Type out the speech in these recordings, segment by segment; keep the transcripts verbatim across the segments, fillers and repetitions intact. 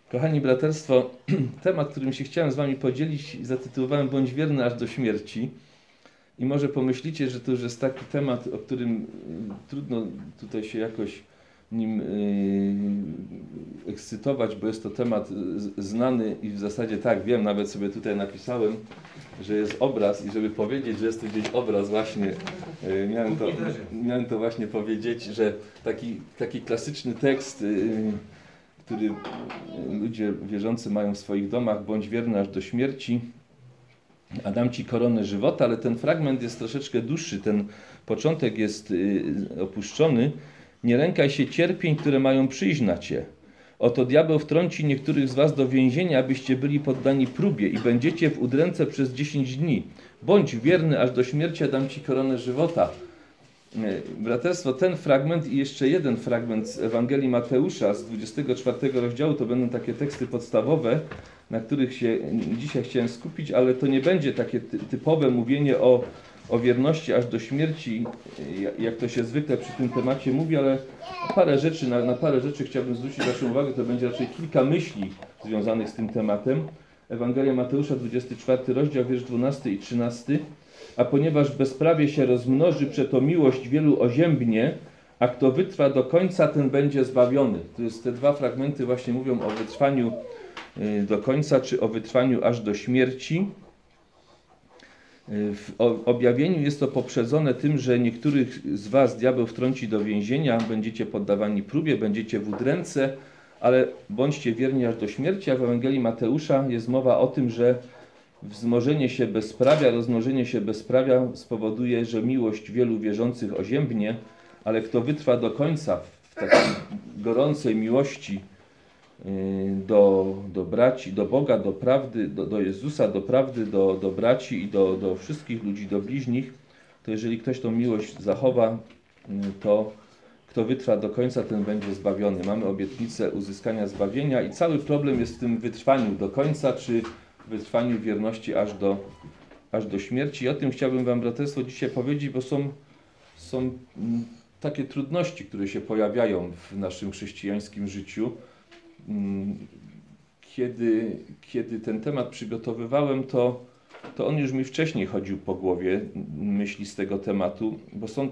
Kochani braterstwo, temat, którym się chciałem z wami podzielić, zatytułowałem Bądź wierny aż do śmierci. I może pomyślicie, że to już jest taki temat, o którym y, trudno tutaj się jakoś nim y, ekscytować, bo jest to temat y, znany i w zasadzie tak, wiem, nawet sobie tutaj napisałem, że jest obraz i żeby powiedzieć, że jest tu gdzieś obraz właśnie, y, miałem, to, miałem to właśnie powiedzieć, że taki, taki klasyczny tekst, y, który ludzie wierzący mają w swoich domach, bądź wierny aż do śmierci, a dam Ci koronę żywota, ale ten fragment jest troszeczkę dłuższy, ten początek jest y, opuszczony. Nie lękaj się cierpień, które mają przyjść na Cię. Oto diabeł wtrąci niektórych z Was do więzienia, abyście byli poddani próbie i będziecie w udręce przez dziesięć dni. Bądź wierny aż do śmierci, a dam Ci koronę żywota. Braterstwo, ten fragment i jeszcze jeden fragment z Ewangelii Mateusza z dwudziestego czwartego rozdziału to będą takie teksty podstawowe, na których się dzisiaj chciałem skupić, ale to nie będzie takie typowe mówienie o, o wierności aż do śmierci, jak to się zwykle przy tym temacie mówi, ale parę rzeczy, na, na parę rzeczy chciałbym zwrócić Waszą uwagę, to będzie raczej kilka myśli związanych z tym tematem. Ewangelia Mateusza, dwudziesty czwarty rozdział, wiersz dwunasty i trzynasty. A ponieważ bezprawie się rozmnoży, przeto miłość wielu oziębnie, a kto wytrwa do końca, ten będzie zbawiony. To jest te dwa fragmenty właśnie mówią o wytrwaniu do końca, czy o wytrwaniu aż do śmierci. W objawieniu jest to poprzedzone tym, że niektórych z was diabeł wtrąci do więzienia, będziecie poddawani próbie, będziecie w udręce, ale bądźcie wierni aż do śmierci, a w Ewangelii Mateusza jest mowa o tym, że wzmożenie się bezprawia, rozmnożenie się bezprawia spowoduje, że miłość wielu wierzących oziębnie, ale kto wytrwa do końca w takiej gorącej miłości do, do braci, do Boga, do prawdy, do, do Jezusa, do prawdy, do, do braci i do, do wszystkich ludzi, do bliźnich, to jeżeli ktoś tą miłość zachowa, to kto wytrwa do końca, ten będzie zbawiony. Mamy obietnicę uzyskania zbawienia i cały problem jest w tym wytrwaniu do końca, czy wytrwaniu wierności aż do, aż do śmierci. I o tym chciałbym wam, braterstwo, dzisiaj powiedzieć, bo są, są takie trudności, które się pojawiają w naszym chrześcijańskim życiu. Kiedy, kiedy ten temat przygotowywałem, to, to on już mi wcześniej chodził po głowie, myśli z tego tematu, bo są,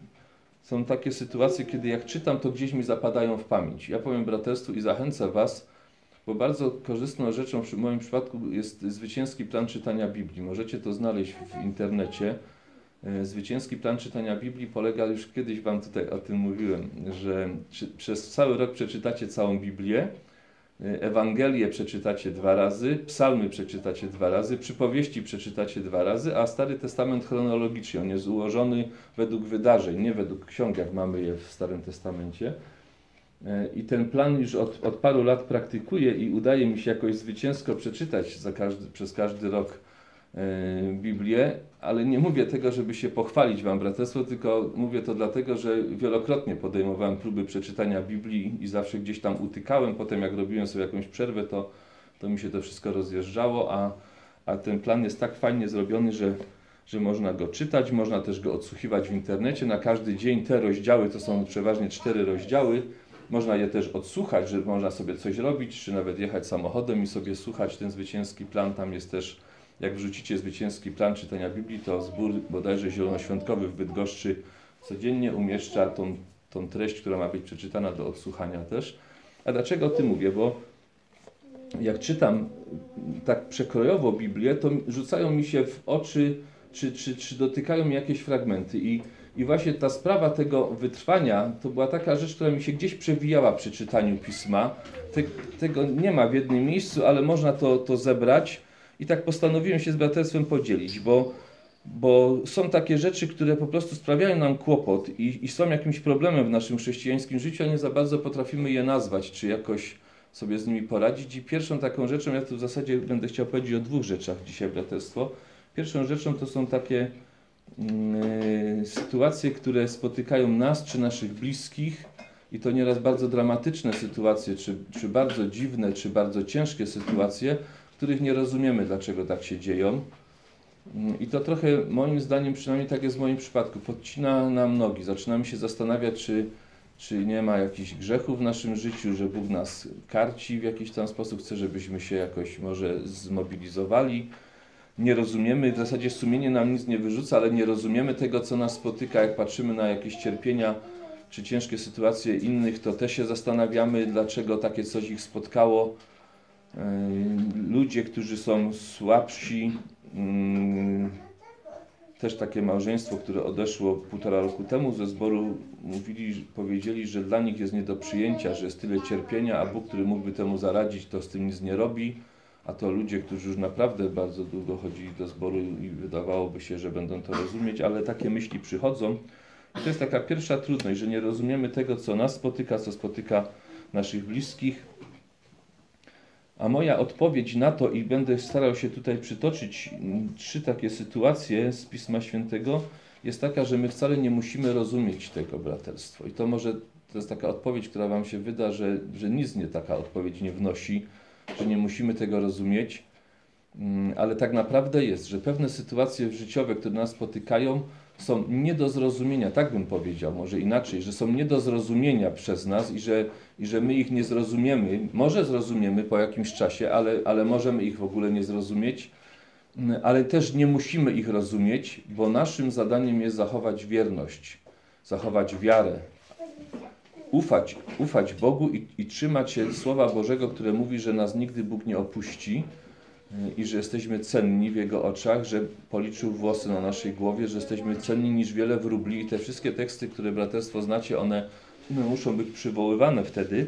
są takie sytuacje, kiedy jak czytam, to gdzieś mi zapadają w pamięć. Ja powiem braterstwu i zachęcę was, bo bardzo korzystną rzeczą w moim przypadku jest zwycięski plan czytania Biblii. Możecie to znaleźć w internecie. Zwycięski plan czytania Biblii polega, już kiedyś wam tutaj o tym mówiłem, że czy, przez cały rok przeczytacie całą Biblię, Ewangelię przeczytacie dwa razy, psalmy przeczytacie dwa razy, przypowieści przeczytacie dwa razy, a Stary Testament chronologicznie, on jest ułożony według wydarzeń, nie według ksiąg, jak mamy je w Starym Testamencie. I ten plan już od, od paru lat praktykuję i udaje mi się jakoś zwycięsko przeczytać za każdy, przez każdy rok e, Biblię, ale nie mówię tego, żeby się pochwalić wam, braterstwo, tylko mówię to dlatego, że wielokrotnie podejmowałem próby przeczytania Biblii i zawsze gdzieś tam utykałem. Potem jak robiłem sobie jakąś przerwę, to, to mi się to wszystko rozjeżdżało, a, a ten plan jest tak fajnie zrobiony, że że można go czytać, można też go odsłuchiwać w internecie. Na każdy dzień te rozdziały, to są przeważnie cztery rozdziały, można je też odsłuchać, że można sobie coś robić, czy nawet jechać samochodem i sobie słuchać ten zwycięski plan. Tam jest też, jak wrzucicie zwycięski plan czytania Biblii, to zbór bodajże zielonoświątkowy w Bydgoszczy codziennie umieszcza tą, tą treść, która ma być przeczytana do odsłuchania też. A dlaczego o tym mówię? Bo jak czytam tak przekrojowo Biblię, to rzucają mi się w oczy, czy, czy, czy dotykają mi jakieś fragmenty. I I właśnie ta sprawa tego wytrwania to była taka rzecz, która mi się gdzieś przewijała przy czytaniu Pisma. Te, tego nie ma w jednym miejscu, ale można to, to zebrać. I tak postanowiłem się z braterstwem podzielić, bo, bo są takie rzeczy, które po prostu sprawiają nam kłopot i, i są jakimś problemem w naszym chrześcijańskim życiu, a nie za bardzo potrafimy je nazwać, czy jakoś sobie z nimi poradzić. I pierwszą taką rzeczą, ja tu w zasadzie będę chciał powiedzieć o dwóch rzeczach dzisiaj, braterstwo. Pierwszą rzeczą to są takie sytuacje, które spotykają nas czy naszych bliskich i to nieraz bardzo dramatyczne sytuacje, czy, czy bardzo dziwne, czy bardzo ciężkie sytuacje, których nie rozumiemy, dlaczego tak się dzieją. I to trochę, moim zdaniem, przynajmniej tak jest w moim przypadku, podcina nam nogi. Zaczynamy się zastanawiać, czy, czy nie ma jakichś grzechów w naszym życiu, że Bóg nas karci w jakiś tam sposób, chce, żebyśmy się jakoś może zmobilizowali. Nie rozumiemy, w zasadzie sumienie nam nic nie wyrzuca, ale nie rozumiemy tego, co nas spotyka. Jak patrzymy na jakieś cierpienia czy ciężkie sytuacje innych, to też się zastanawiamy, dlaczego takie coś ich spotkało. Ludzie, którzy są słabsi, też takie małżeństwo, które odeszło półtora roku temu ze zboru, mówili, powiedzieli, że dla nich jest nie do przyjęcia, że jest tyle cierpienia, a Bóg, który mógłby temu zaradzić, to z tym nic nie robi. A to ludzie, którzy już naprawdę bardzo długo chodzili do zboru i wydawałoby się, że będą to rozumieć, ale takie myśli przychodzą. I to jest taka pierwsza trudność, że nie rozumiemy tego, co nas spotyka, co spotyka naszych bliskich. A moja odpowiedź na to, i będę starał się tutaj przytoczyć trzy takie sytuacje z Pisma Świętego, jest taka, że my wcale nie musimy rozumieć tego braterstwo. I to może, to jest taka odpowiedź, która wam się wyda, że, że nic nie taka odpowiedź nie wnosi, że nie musimy tego rozumieć, ale tak naprawdę jest, że pewne sytuacje życiowe, które nas spotykają, są nie do zrozumienia, tak bym powiedział, może inaczej, że są nie do zrozumienia przez nas i że, i że my ich nie zrozumiemy. Może zrozumiemy po jakimś czasie, ale, ale możemy ich w ogóle nie zrozumieć, ale też nie musimy ich rozumieć, bo naszym zadaniem jest zachować wierność, zachować wiarę, ufać, ufać Bogu i, i trzymać się Słowa Bożego, które mówi, że nas nigdy Bóg nie opuści i że jesteśmy cenni w Jego oczach, że policzył włosy na naszej głowie, że jesteśmy cenni niż wiele wróbli. I te wszystkie teksty, które braterstwo znacie, one no, muszą być przywoływane wtedy,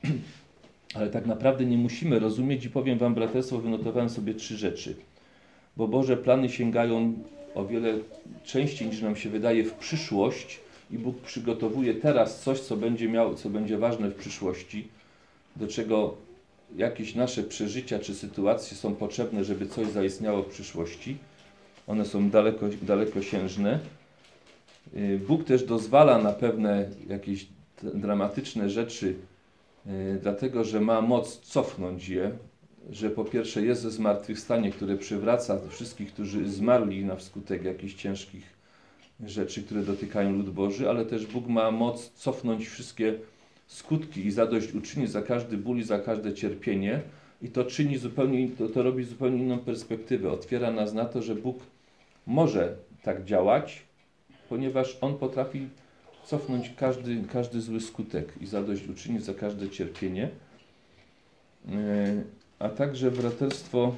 ale tak naprawdę nie musimy rozumieć i powiem wam, braterstwo, wynotowałem sobie trzy rzeczy, bo Boże plany sięgają o wiele częściej niż nam się wydaje w przyszłość i Bóg przygotowuje teraz coś, co będzie miał, co będzie ważne w przyszłości, do czego jakieś nasze przeżycia czy sytuacje są potrzebne, żeby coś zaistniało w przyszłości. One są daleko, dalekosiężne. Bóg też dozwala na pewne jakieś dramatyczne rzeczy, dlatego że ma moc cofnąć je, że po pierwsze jest zmartwychwstanie, które przywraca wszystkich, którzy zmarli na wskutek jakichś ciężkich rzeczy, które dotykają lud Boży, ale też Bóg ma moc cofnąć wszystkie skutki i zadośćuczynić za każdy ból i za każde cierpienie i to czyni zupełnie, to, to robi zupełnie inną perspektywę. Otwiera nas na to, że Bóg może tak działać, ponieważ On potrafi cofnąć każdy, każdy zły skutek i zadośćuczynić za każde cierpienie. Yy, a także braterstwo,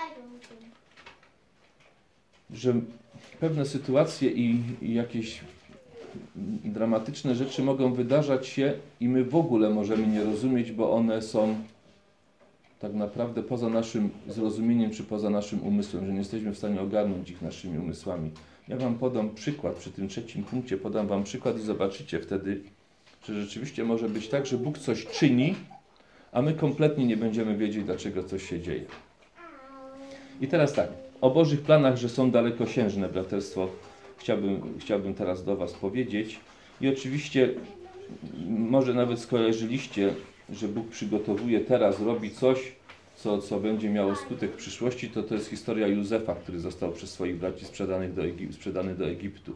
że pewne sytuacje i, i jakieś dramatyczne rzeczy mogą wydarzać się i my w ogóle możemy nie rozumieć, bo one są tak naprawdę poza naszym zrozumieniem czy poza naszym umysłem, że nie jesteśmy w stanie ogarnąć ich naszymi umysłami. Ja wam podam przykład, przy tym trzecim punkcie podam wam przykład i zobaczycie wtedy, że rzeczywiście może być tak, że Bóg coś czyni, a my kompletnie nie będziemy wiedzieć, dlaczego coś się dzieje. I teraz tak, o Bożych planach, że są dalekosiężne, braterstwo, Chciałbym, chciałbym teraz do was powiedzieć. I oczywiście może nawet skojarzyliście, że Bóg przygotowuje teraz, robi coś, co, co będzie miało skutek w przyszłości, to to jest historia Józefa, który został przez swoich braci sprzedany do, Egip, sprzedany do Egiptu.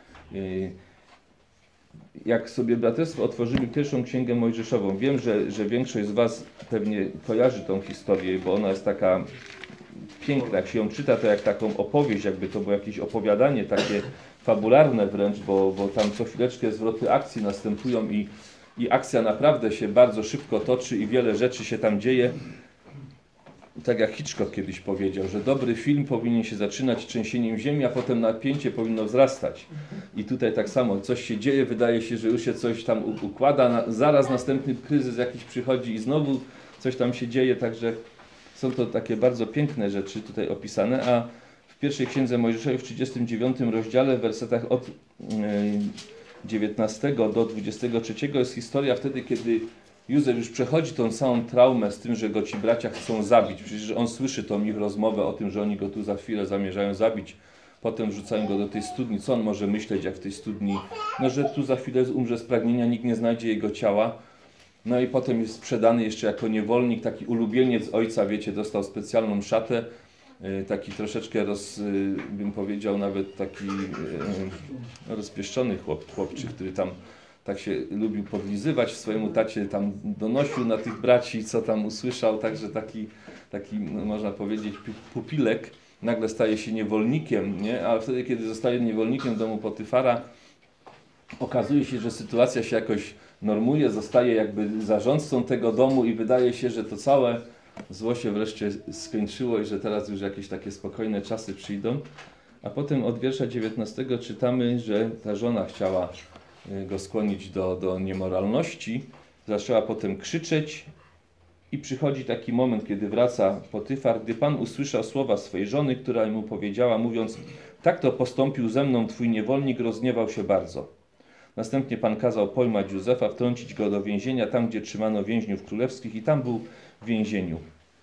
Jak sobie braterstwo otworzyli pierwszą księgę mojżeszową, wiem, że, że większość z was pewnie kojarzy tą historię, bo ona jest taka piękna, jak się ją czyta, to jak taką opowieść, jakby to było jakieś opowiadanie takie fabularne wręcz, bo, bo tam co chwileczkę zwroty akcji następują i, i akcja naprawdę się bardzo szybko toczy i wiele rzeczy się tam dzieje. Tak jak Hitchcock kiedyś powiedział, że dobry film powinien się zaczynać trzęsieniem ziemi, a potem napięcie powinno wzrastać. I tutaj tak samo, coś się dzieje, wydaje się, że już się coś tam układa, na, zaraz następny kryzys jakiś przychodzi i znowu coś tam się dzieje, także są to takie bardzo piękne rzeczy tutaj opisane, a w pierwszej księdze Mojżeszowej w trzydziestym dziewiątym rozdziale, w wersetach od dziewiętnastego do dwudziestego trzeciego jest historia wtedy, kiedy Józef już przechodzi tą całą traumę z tym, że go ci bracia chcą zabić. Przecież on słyszy tą ich rozmowę o tym, że oni go tu za chwilę zamierzają zabić. Potem wrzucają go do tej studni. Co on może myśleć, jak w tej studni? No, że tu za chwilę umrze z pragnienia, nikt nie znajdzie jego ciała. No i potem jest sprzedany jeszcze jako niewolnik, taki ulubieniec ojca, wiecie, dostał specjalną szatę, taki troszeczkę, roz, bym powiedział, nawet taki rozpieszczony chłop, chłopczyk, który tam tak się lubił podlizywać swojemu tacie, tam donosił na tych braci, co tam usłyszał, także taki, taki no, można powiedzieć, pupilek nagle staje się niewolnikiem, nie? Ale wtedy, kiedy zostaje niewolnikiem domu Potyfara, okazuje się, że sytuacja się jakoś normuje, zostaje jakby zarządcą tego domu i wydaje się, że to całe zło się wreszcie skończyło i że teraz już jakieś takie spokojne czasy przyjdą. A potem od wiersza dziewiętnastego czytamy, że ta żona chciała go skłonić do, do niemoralności, zaczęła potem krzyczeć i przychodzi taki moment, kiedy wraca Potyfar, gdy Pan usłyszał słowa swojej żony, która mu powiedziała, mówiąc, tak to postąpił ze mną twój niewolnik, rozgniewał się bardzo. Następnie Pan kazał pojmać Józefa, wtrącić go do więzienia, tam gdzie trzymano więźniów królewskich i tam był w więzieniu.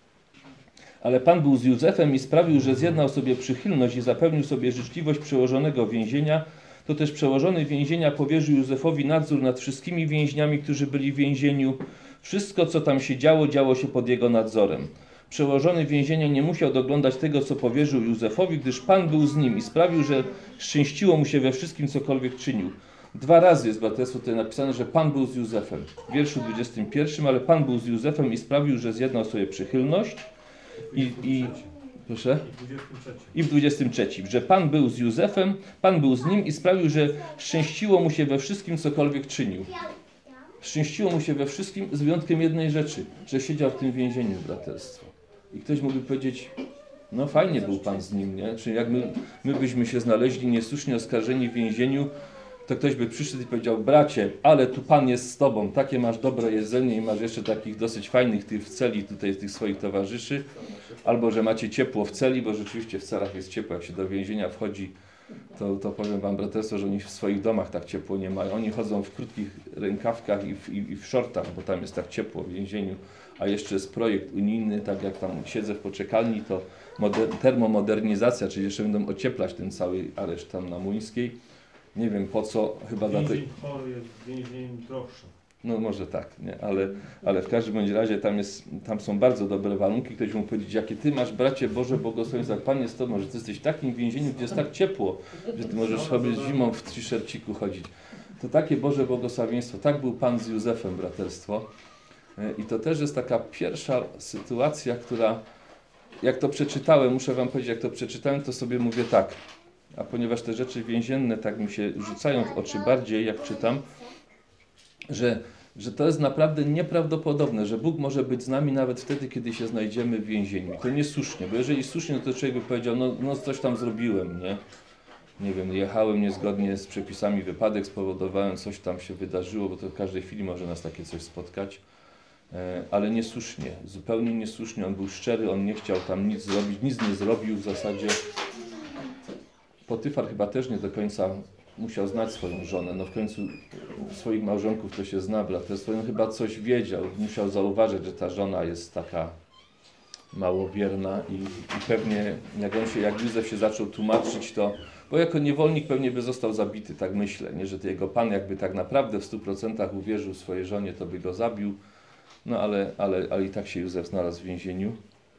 Ale Pan był z Józefem i sprawił, że zjednał sobie przychylność i zapewnił sobie życzliwość przełożonego więzienia. To też przełożony więzienia powierzył Józefowi nadzór nad wszystkimi więźniami, którzy byli w więzieniu. Wszystko, co tam się działo, działo się pod jego nadzorem. Przełożony więzienia nie musiał doglądać tego, co powierzył Józefowi, gdyż Pan był z nim i sprawił, że szczęściło mu się we wszystkim, cokolwiek czynił. Dwa razy jest braterstwo tutaj napisane, że Pan był z Józefem. W wierszu dwudziestym pierwszym, ale Pan był z Józefem i sprawił, że zjednał sobie przychylność. I, i, proszę? I w dwudziestym trzecim, że Pan był z Józefem, Pan był z nim i sprawił, że szczęściło mu się we wszystkim, cokolwiek czynił. Szczęściło mu się we wszystkim z wyjątkiem jednej rzeczy, że siedział w tym więzieniu, braterstwo. I ktoś mógłby powiedzieć, no fajnie był Pan z nim, nie? Czyli jak my, my byśmy się znaleźli niesłusznie oskarżeni w więzieniu, to ktoś by przyszedł i powiedział, bracie, ale tu Pan jest z Tobą, takie masz dobre jedzenie i masz jeszcze takich dosyć fajnych tych w celi, tutaj tych swoich towarzyszy, albo że macie ciepło w celi, bo rzeczywiście w celach jest ciepło, jak się do więzienia wchodzi, to, to powiem Wam, braterstwo, że oni w swoich domach tak ciepło nie mają. Oni chodzą w krótkich rękawkach i w, i, i w shortach, bo tam jest tak ciepło w więzieniu, a jeszcze jest projekt unijny, tak jak tam siedzę w poczekalni, to moder, termomodernizacja, czyli jeszcze będą ocieplać ten cały areszt tam na Młyńskiej. Nie wiem po co, chyba Więzień dlatego. chory jest więzień droższy. No może tak, nie? Ale, ale w każdym bądź razie tam, jest, tam są bardzo dobre warunki. Ktoś mógł powiedzieć, jakie Ty masz, bracie Boże, błogosławieństwo, jak Pan jest z Tobą, że Ty jesteś w takim więzieniu, gdzie jest tak ciepło, że Ty możesz sobie zimą w t-shirciku chodzić. To takie Boże błogosławieństwo. Tak był Pan z Józefem, braterstwo. I to też jest taka pierwsza sytuacja, która, jak to przeczytałem, muszę Wam powiedzieć, jak to przeczytałem, to sobie mówię tak. A ponieważ te rzeczy więzienne tak mi się rzucają w oczy bardziej, jak czytam, że, że to jest naprawdę nieprawdopodobne, że Bóg może być z nami nawet wtedy, kiedy się znajdziemy w więzieniu. To niesłusznie, bo jeżeli słusznie, no to człowiek by powiedział, no, no coś tam zrobiłem, nie? Nie wiem, jechałem niezgodnie z przepisami, wypadek spowodowałem, coś tam się wydarzyło, bo to w każdej chwili może nas takie coś spotkać. Ale niesłusznie, zupełnie niesłusznie, on był szczery, on nie chciał tam nic zrobić, nic nie zrobił w zasadzie. Potyfar chyba też nie do końca musiał znać swoją żonę, no w końcu swoich małżonków to się zna, braterstwo, on chyba coś wiedział, musiał zauważyć, że ta żona jest taka małowierna i, i pewnie jak on się, jak Józef się zaczął tłumaczyć, to, bo jako niewolnik pewnie by został zabity, tak myślę, nie, że to jego Pan jakby tak naprawdę w stu procentach uwierzył swojej żonie, to by go zabił, no ale, ale, ale i tak się Józef znalazł w więzieniu.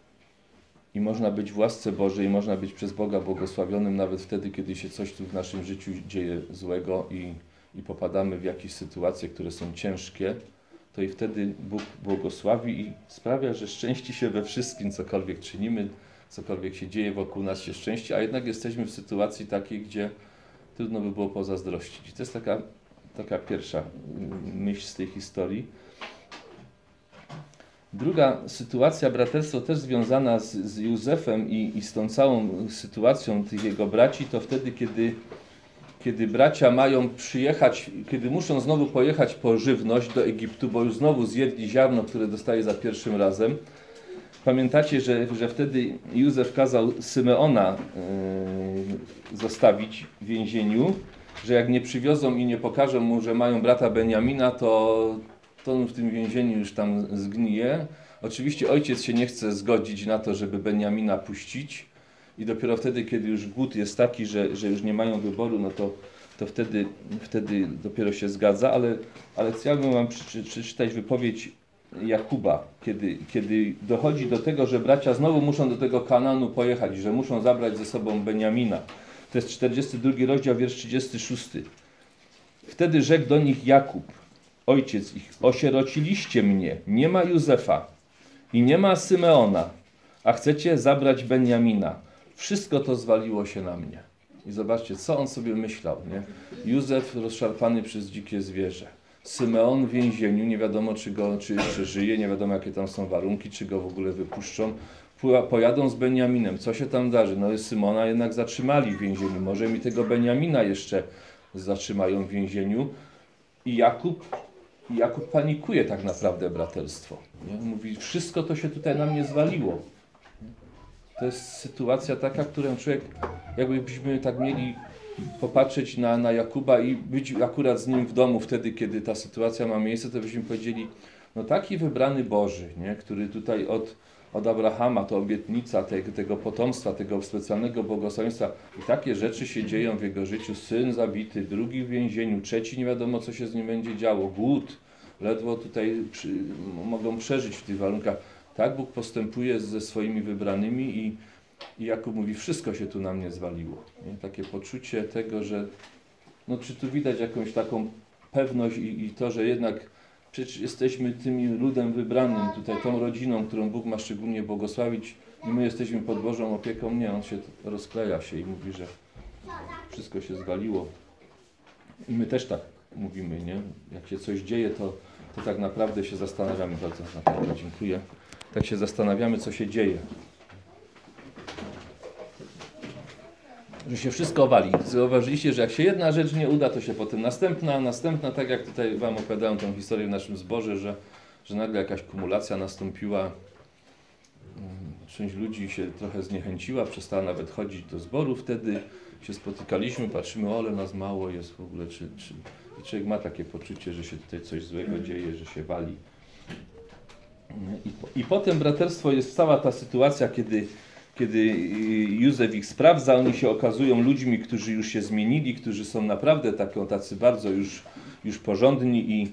I można być w łasce Bożej, można być przez Boga błogosławionym nawet wtedy, kiedy się coś tu w naszym życiu dzieje złego i, i popadamy w jakieś sytuacje, które są ciężkie, to i wtedy Bóg błogosławi i sprawia, że szczęści się we wszystkim, cokolwiek czynimy, cokolwiek się dzieje wokół nas się szczęści, a jednak jesteśmy w sytuacji takiej, gdzie trudno by było pozazdrościć. I to jest taka, taka pierwsza myśl z tej historii. Druga sytuacja, braterstwo, też związana z, z Józefem i, i z tą całą sytuacją tych jego braci, to wtedy, kiedy, kiedy bracia mają przyjechać, kiedy muszą znowu pojechać po żywność do Egiptu, bo już znowu zjedli ziarno, które dostaje za pierwszym razem. Pamiętacie, że, że wtedy Józef kazał Symeona yy, zostawić w więzieniu, że jak nie przywiozą i nie pokażą mu, że mają brata Benjamina, to to on w tym więzieniu już tam zgnije. Oczywiście ojciec się nie chce zgodzić na to, żeby Benjamina puścić i dopiero wtedy, kiedy już głód jest taki, że, że już nie mają wyboru, no to, to wtedy, wtedy dopiero się zgadza, ale, ale chciałbym wam przeczytać wypowiedź Jakuba, kiedy, kiedy dochodzi do tego, że bracia znowu muszą do tego Kanaanu pojechać, że muszą zabrać ze sobą Benjamina. To jest czterdziesty drugi rozdział, wiersz trzydziesty szósty. Wtedy rzekł do nich Jakub, ojciec ich, osierociliście mnie, nie ma Józefa i nie ma Symeona, a chcecie zabrać Benjamina. Wszystko to zwaliło się na mnie. I zobaczcie, co on sobie myślał, nie? Józef rozszarpany przez dzikie zwierzę. Symeon w więzieniu, nie wiadomo czy go, czy jeszcze żyje, nie wiadomo jakie tam są warunki, czy go w ogóle wypuszczą. Pojadą z Benjaminem, co się tam darzy? No Symona jednak zatrzymali w więzieniu, może mi tego Benjamina jeszcze zatrzymają w więzieniu. I Jakub, Jakub panikuje tak naprawdę, braterstwo. Nie? Mówi, wszystko to się tutaj na mnie zwaliło. To jest sytuacja taka, którą człowiek, jakbyśmy tak mieli popatrzeć na, na Jakuba i być akurat z nim w domu wtedy, kiedy ta sytuacja ma miejsce, to byśmy powiedzieli, no taki wybrany Boży, nie? Który tutaj od, od Abrahama, to obietnica tego, tego potomstwa, tego specjalnego błogosławieństwa i takie rzeczy się dzieją w jego życiu. Syn zabity, drugi w więzieniu, trzeci nie wiadomo co się z nim będzie działo, głód, ledwo tutaj przy, mogą przeżyć w tych warunkach. Tak Bóg postępuje ze swoimi wybranymi i, i Jakub mówi, wszystko się tu na mnie zwaliło. Nie? Takie poczucie tego, że no czy tu widać jakąś taką pewność i, i to, że jednak przecież jesteśmy tymi ludem wybranym, tutaj tą rodziną, którą Bóg ma szczególnie błogosławić i my jesteśmy pod Bożą opieką. Nie, on się rozkleja się i mówi, że wszystko się zwaliło. I my też tak mówimy, nie? Jak się coś dzieje, to, to tak naprawdę się zastanawiamy. Bardzo naprawdę dziękuję. Tak się zastanawiamy, co się dzieje. Że się wszystko wali. Zauważyliście, że jak się jedna rzecz nie uda, to się potem następna, następna, tak jak tutaj wam opowiadałem tę historię w naszym zborze, że, że nagle jakaś kumulacja nastąpiła. Część ludzi się trochę zniechęciła, przestała nawet chodzić do zboru. Wtedy się spotykaliśmy, patrzymy, o, ale nas mało jest w ogóle. Czy, czy... I człowiek ma takie poczucie, że się tutaj coś złego dzieje, że się wali. I, I potem, braterstwo, jest cała ta sytuacja, kiedy, kiedy Józef ich sprawdza, oni się okazują ludźmi, którzy już się zmienili, którzy są naprawdę taką, tacy bardzo już, już porządni i,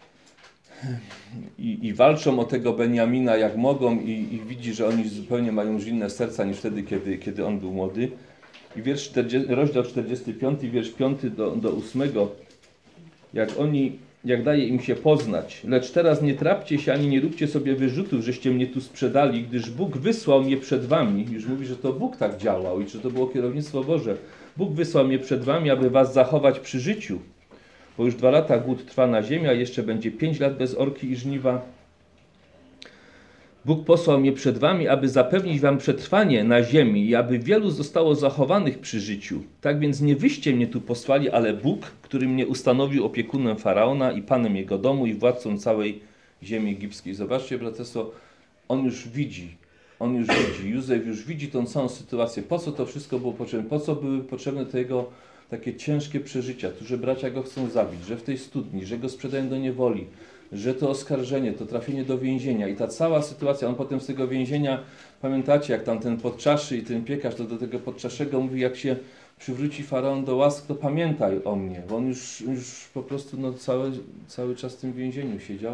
i, i walczą o tego Benjamina jak mogą i, i widzi, że oni zupełnie mają już inne serca niż wtedy, kiedy, kiedy on był młody. I wiersz czterdziesty, rozdział czterdziesty piąty, wiersz piąty do, do ósmego, jak oni jak daje im się poznać. Lecz teraz nie trapcie się, ani nie róbcie sobie wyrzutów, żeście mnie tu sprzedali, gdyż Bóg wysłał mnie przed wami. Już mówi, że to Bóg tak działał i że to było kierownictwo Boże. Bóg wysłał mnie przed wami, aby was zachować przy życiu. Bo już dwa lata głód trwa na ziemi, a jeszcze będzie pięć lat bez orki i żniwa. Bóg posłał mnie przed wami, aby zapewnić wam przetrwanie na ziemi i aby wielu zostało zachowanych przy życiu. Tak więc nie wyście mnie tu posłali, ale Bóg, który mnie ustanowił opiekunem Faraona i panem jego domu i władcą całej ziemi egipskiej. Zobaczcie, braterstwo, on już widzi, on już widzi, Józef już widzi tą całą sytuację. Po co to wszystko było potrzebne? Po co były potrzebne te jego takie ciężkie przeżycia? Tu, że bracia go chcą zabić, że w tej studni, że go sprzedają do niewoli, że to oskarżenie, to trafienie do więzienia i ta cała sytuacja, on potem z tego więzienia, pamiętacie, jak tam ten podczaszy i ten piekarz, to do tego podczaszego mówi, jak się przywróci Faraon do łask, to pamiętaj o mnie, bo on już, już po prostu no, cały, cały czas w tym więzieniu siedział.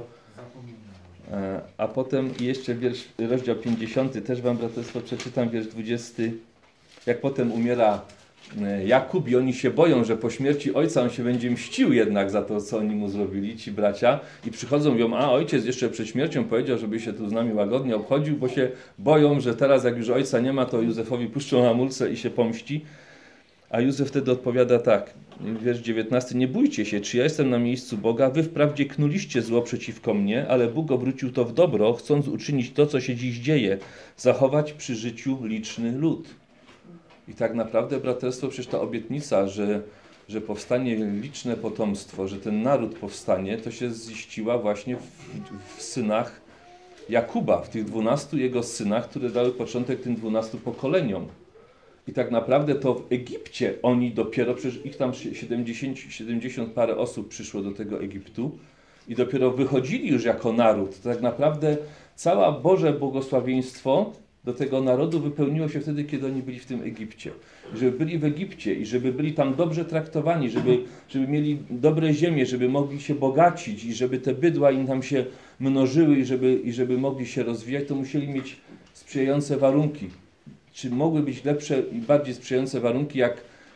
E, a potem jeszcze wiersz, rozdział pięćdziesiąty, też wam braterstwo przeczytam, wiersz dwudziesty, jak potem umiera Jakub i oni się boją, że po śmierci ojca on się będzie mścił jednak za to, co oni mu zrobili, ci bracia, i przychodzą i mówią, a ojciec jeszcze przed śmiercią powiedział, żeby się tu z nami łagodnie obchodził, bo się boją, że teraz jak już ojca nie ma, to Józefowi puszczą hamulce i się pomści. A Józef wtedy odpowiada tak, wiersz dziewiętnasty, nie bójcie się, czy ja jestem na miejscu Boga, wy wprawdzie knuliście zło przeciwko mnie, ale Bóg obrócił to w dobro, chcąc uczynić to, co się dziś dzieje, zachować przy życiu liczny lud. I tak naprawdę, braterstwo, przecież ta obietnica, że, że powstanie liczne potomstwo, że ten naród powstanie, to się ziściła właśnie w, w synach Jakuba, w tych dwunastu jego synach, które dały początek tym dwunastu pokoleniom. I tak naprawdę to w Egipcie oni dopiero, przecież ich tam siedemdziesiąt, siedemdziesiąt parę osób przyszło do tego Egiptu i dopiero wychodzili już jako naród. To tak naprawdę całe Boże błogosławieństwo do tego narodu wypełniło się wtedy, kiedy oni byli w tym Egipcie. Żeby byli w Egipcie i żeby byli tam dobrze traktowani, żeby, żeby mieli dobre ziemie, żeby mogli się bogacić i żeby te bydła im tam się mnożyły i żeby, i żeby mogli się rozwijać, to musieli mieć sprzyjające warunki. Czy mogły być lepsze i bardziej sprzyjające warunki, jak,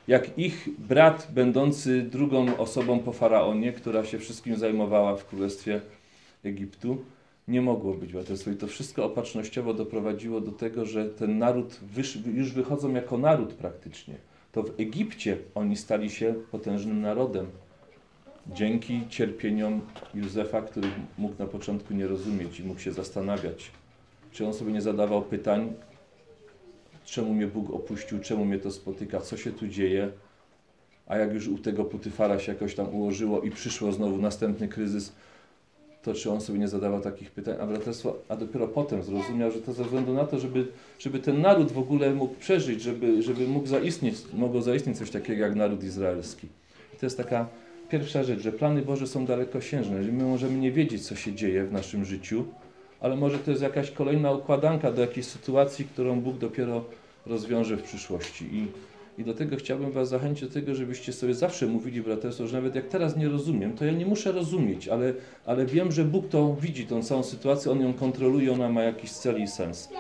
jak ich brat, będący drugą osobą po Faraonie, która się wszystkim zajmowała w Królestwie Egiptu, nie mogło być braterstwo. I to wszystko opatrznościowo doprowadziło do tego, że ten naród wysz, już wychodzą jako naród praktycznie. To w Egipcie oni stali się potężnym narodem. Dzięki cierpieniom Józefa, który mógł na początku nie rozumieć i mógł się zastanawiać. Czy on sobie nie zadawał pytań, czemu mnie Bóg opuścił, czemu mnie to spotyka, co się tu dzieje. A jak już u tego Putyfara się jakoś tam ułożyło i przyszło znowu następny kryzys, to czy on sobie nie zadawał takich pytań, a braterstwo, a dopiero potem zrozumiał, że to ze względu na to, żeby, żeby ten naród w ogóle mógł przeżyć, żeby, żeby mógł zaistnieć, mogło zaistnieć coś takiego jak naród izraelski. I to jest taka pierwsza rzecz, że plany Boże są dalekosiężne, że my możemy nie wiedzieć, co się dzieje w naszym życiu, ale może to jest jakaś kolejna układanka do jakiejś sytuacji, którą Bóg dopiero rozwiąże w przyszłości. I I do tego chciałbym was zachęcić do tego, żebyście sobie zawsze mówili, braterstwo, że nawet jak teraz nie rozumiem, to ja nie muszę rozumieć, ale, ale wiem, że Bóg to widzi, tą całą sytuację, On ją kontroluje, ona ma jakiś cel i sens.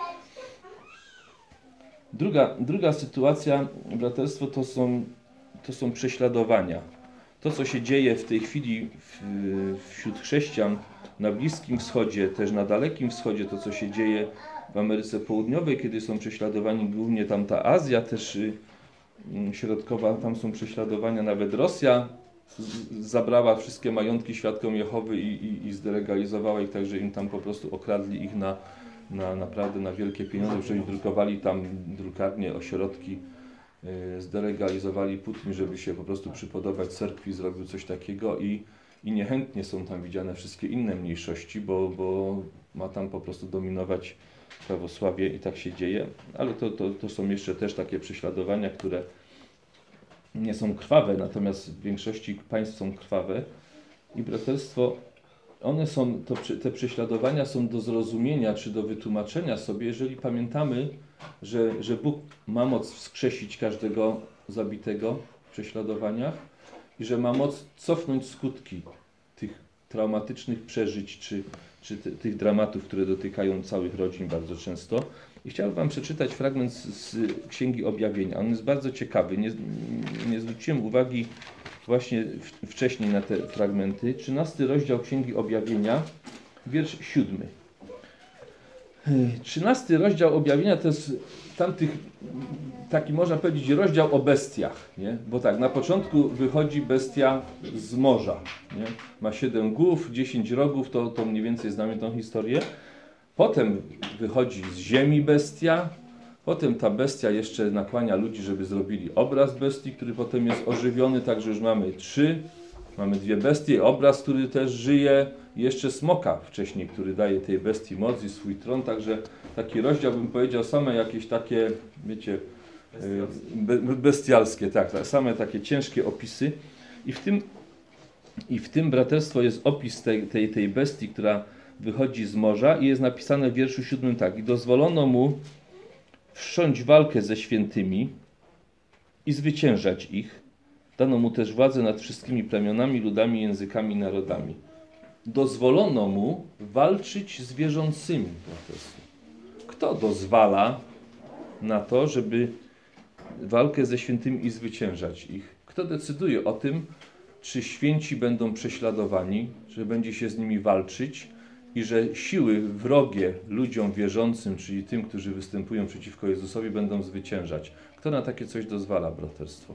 Druga, druga sytuacja, braterstwo, to są, to są prześladowania. To, co się dzieje w tej chwili w, wśród chrześcijan na Bliskim Wschodzie, też na Dalekim Wschodzie, to, co się dzieje w Ameryce Południowej, kiedy są prześladowani głównie tamta Azja, też środkowa, tam są prześladowania, nawet Rosja zabrała wszystkie majątki świadkom Jehowy i, i, i zdelegalizowała ich, także im tam po prostu okradli ich na, na naprawdę na wielkie pieniądze, przecież drukowali tam drukarnie, ośrodki, yy, zdelegalizowali Putin, żeby się po prostu przypodobać cerkwi, zrobił coś takiego i, i niechętnie są tam widziane wszystkie inne mniejszości, bo, bo ma tam po prostu dominować prawosławie i tak się dzieje, ale to, to, to są jeszcze też takie prześladowania, które nie są krwawe, natomiast w większości państw są krwawe i braterstwo, one są, to, te prześladowania są do zrozumienia czy do wytłumaczenia sobie, jeżeli pamiętamy, że, że Bóg ma moc wskrzesić każdego zabitego w prześladowaniach i że ma moc cofnąć skutki tych traumatycznych przeżyć czy czy ty, tych dramatów, które dotykają całych rodzin bardzo często. I chciałbym wam przeczytać fragment z, z Księgi Objawienia. On jest bardzo ciekawy. Nie, nie zwróciłem uwagi właśnie w, wcześniej na te fragmenty. trzynasty rozdział Księgi Objawienia, wiersz siódmy. trzynasty rozdział Objawienia to jest tamtych, taki można powiedzieć rozdział o bestiach, nie? Bo tak, na początku wychodzi bestia z morza, nie? Ma siedem głów, dziesięć rogów, to, to mniej więcej znamy tą historię. Potem wychodzi z ziemi bestia, potem ta bestia jeszcze nakłania ludzi, żeby zrobili obraz bestii, który potem jest ożywiony, także już mamy trzy, mamy dwie bestie, obraz, który też żyje, i jeszcze smoka wcześniej, który daje tej bestii moc i swój tron, także taki rozdział, bym powiedział, same jakieś takie, wiecie, be, bestialskie, tak, tak, same takie ciężkie opisy. I w tym, i w tym braterstwo jest opis tej, tej, tej bestii, która wychodzi z morza i jest napisane w wierszu siódmym tak. I dozwolono mu wszcząć walkę ze świętymi i zwyciężać ich. Dano mu też władzę nad wszystkimi plemionami, ludami, językami, narodami. Dozwolono mu walczyć z wierzącymi. Kto dozwala na to, żeby walkę ze świętymi i zwyciężać ich? Kto decyduje o tym, czy święci będą prześladowani, że będzie się z nimi walczyć i że siły wrogie ludziom wierzącym, czyli tym, którzy występują przeciwko Jezusowi, będą zwyciężać? Kto na takie coś dozwala, braterstwo?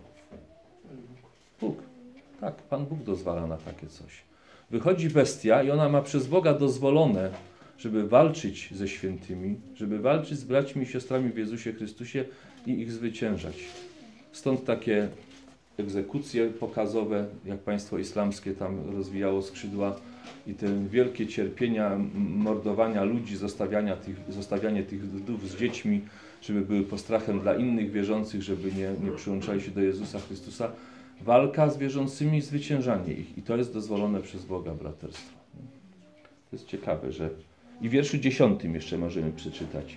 Bóg. Tak, Pan Bóg dozwala na takie coś. Wychodzi bestia i ona ma przez Boga dozwolone, żeby walczyć ze świętymi, żeby walczyć z braćmi i siostrami w Jezusie Chrystusie i ich zwyciężać. Stąd takie egzekucje pokazowe, jak państwo islamskie tam rozwijało skrzydła i te wielkie cierpienia, mordowania ludzi, zostawiania tych, zostawianie tych wdów z dziećmi, żeby były postrachem dla innych wierzących, żeby nie, nie przyłączali się do Jezusa Chrystusa. Walka z wierzącymi i zwyciężanie ich. I to jest dozwolone przez Boga, braterstwo. To jest ciekawe, że... I w wierszu dziesiątym jeszcze możemy przeczytać.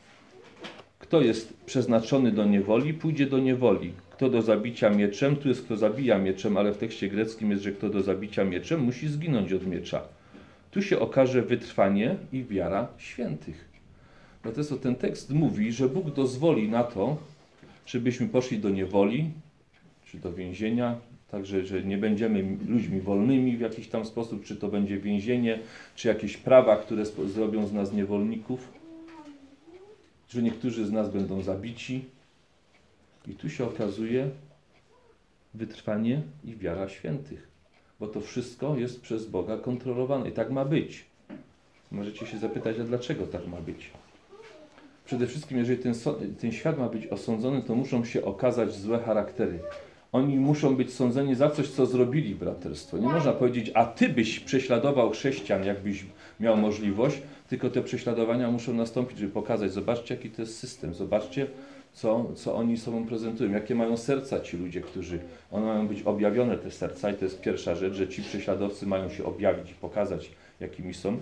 Kto jest przeznaczony do niewoli, pójdzie do niewoli. Kto do zabicia mieczem, tu jest kto zabija mieczem, ale w tekście greckim jest, że kto do zabicia mieczem, musi zginąć od miecza. Tu się okaże wytrwanie i wiara świętych. Braterstwo, ten tekst mówi, że Bóg dozwoli na to, żebyśmy poszli do niewoli, czy do więzienia, także, że nie będziemy ludźmi wolnymi w jakiś tam sposób, czy to będzie więzienie, czy jakieś prawa, które spo- zrobią z nas niewolników, że niektórzy z nas będą zabici. I tu się okazuje wytrwanie i wiara świętych, bo to wszystko jest przez Boga kontrolowane i tak ma być. Możecie się zapytać, a dlaczego tak ma być? Przede wszystkim, jeżeli ten, so- ten świat ma być osądzony, to muszą się okazać złe charaktery. Oni muszą być sądzeni za coś, co zrobili braterstwo. Nie można powiedzieć, a ty byś prześladował chrześcijan, jakbyś miał możliwość, tylko te prześladowania muszą nastąpić, żeby pokazać, zobaczcie, jaki to jest system, zobaczcie, co, co oni sobą prezentują, jakie mają serca ci ludzie, którzy, one mają być objawione, te serca, i to jest pierwsza rzecz, że ci prześladowcy mają się objawić i pokazać, jakimi są.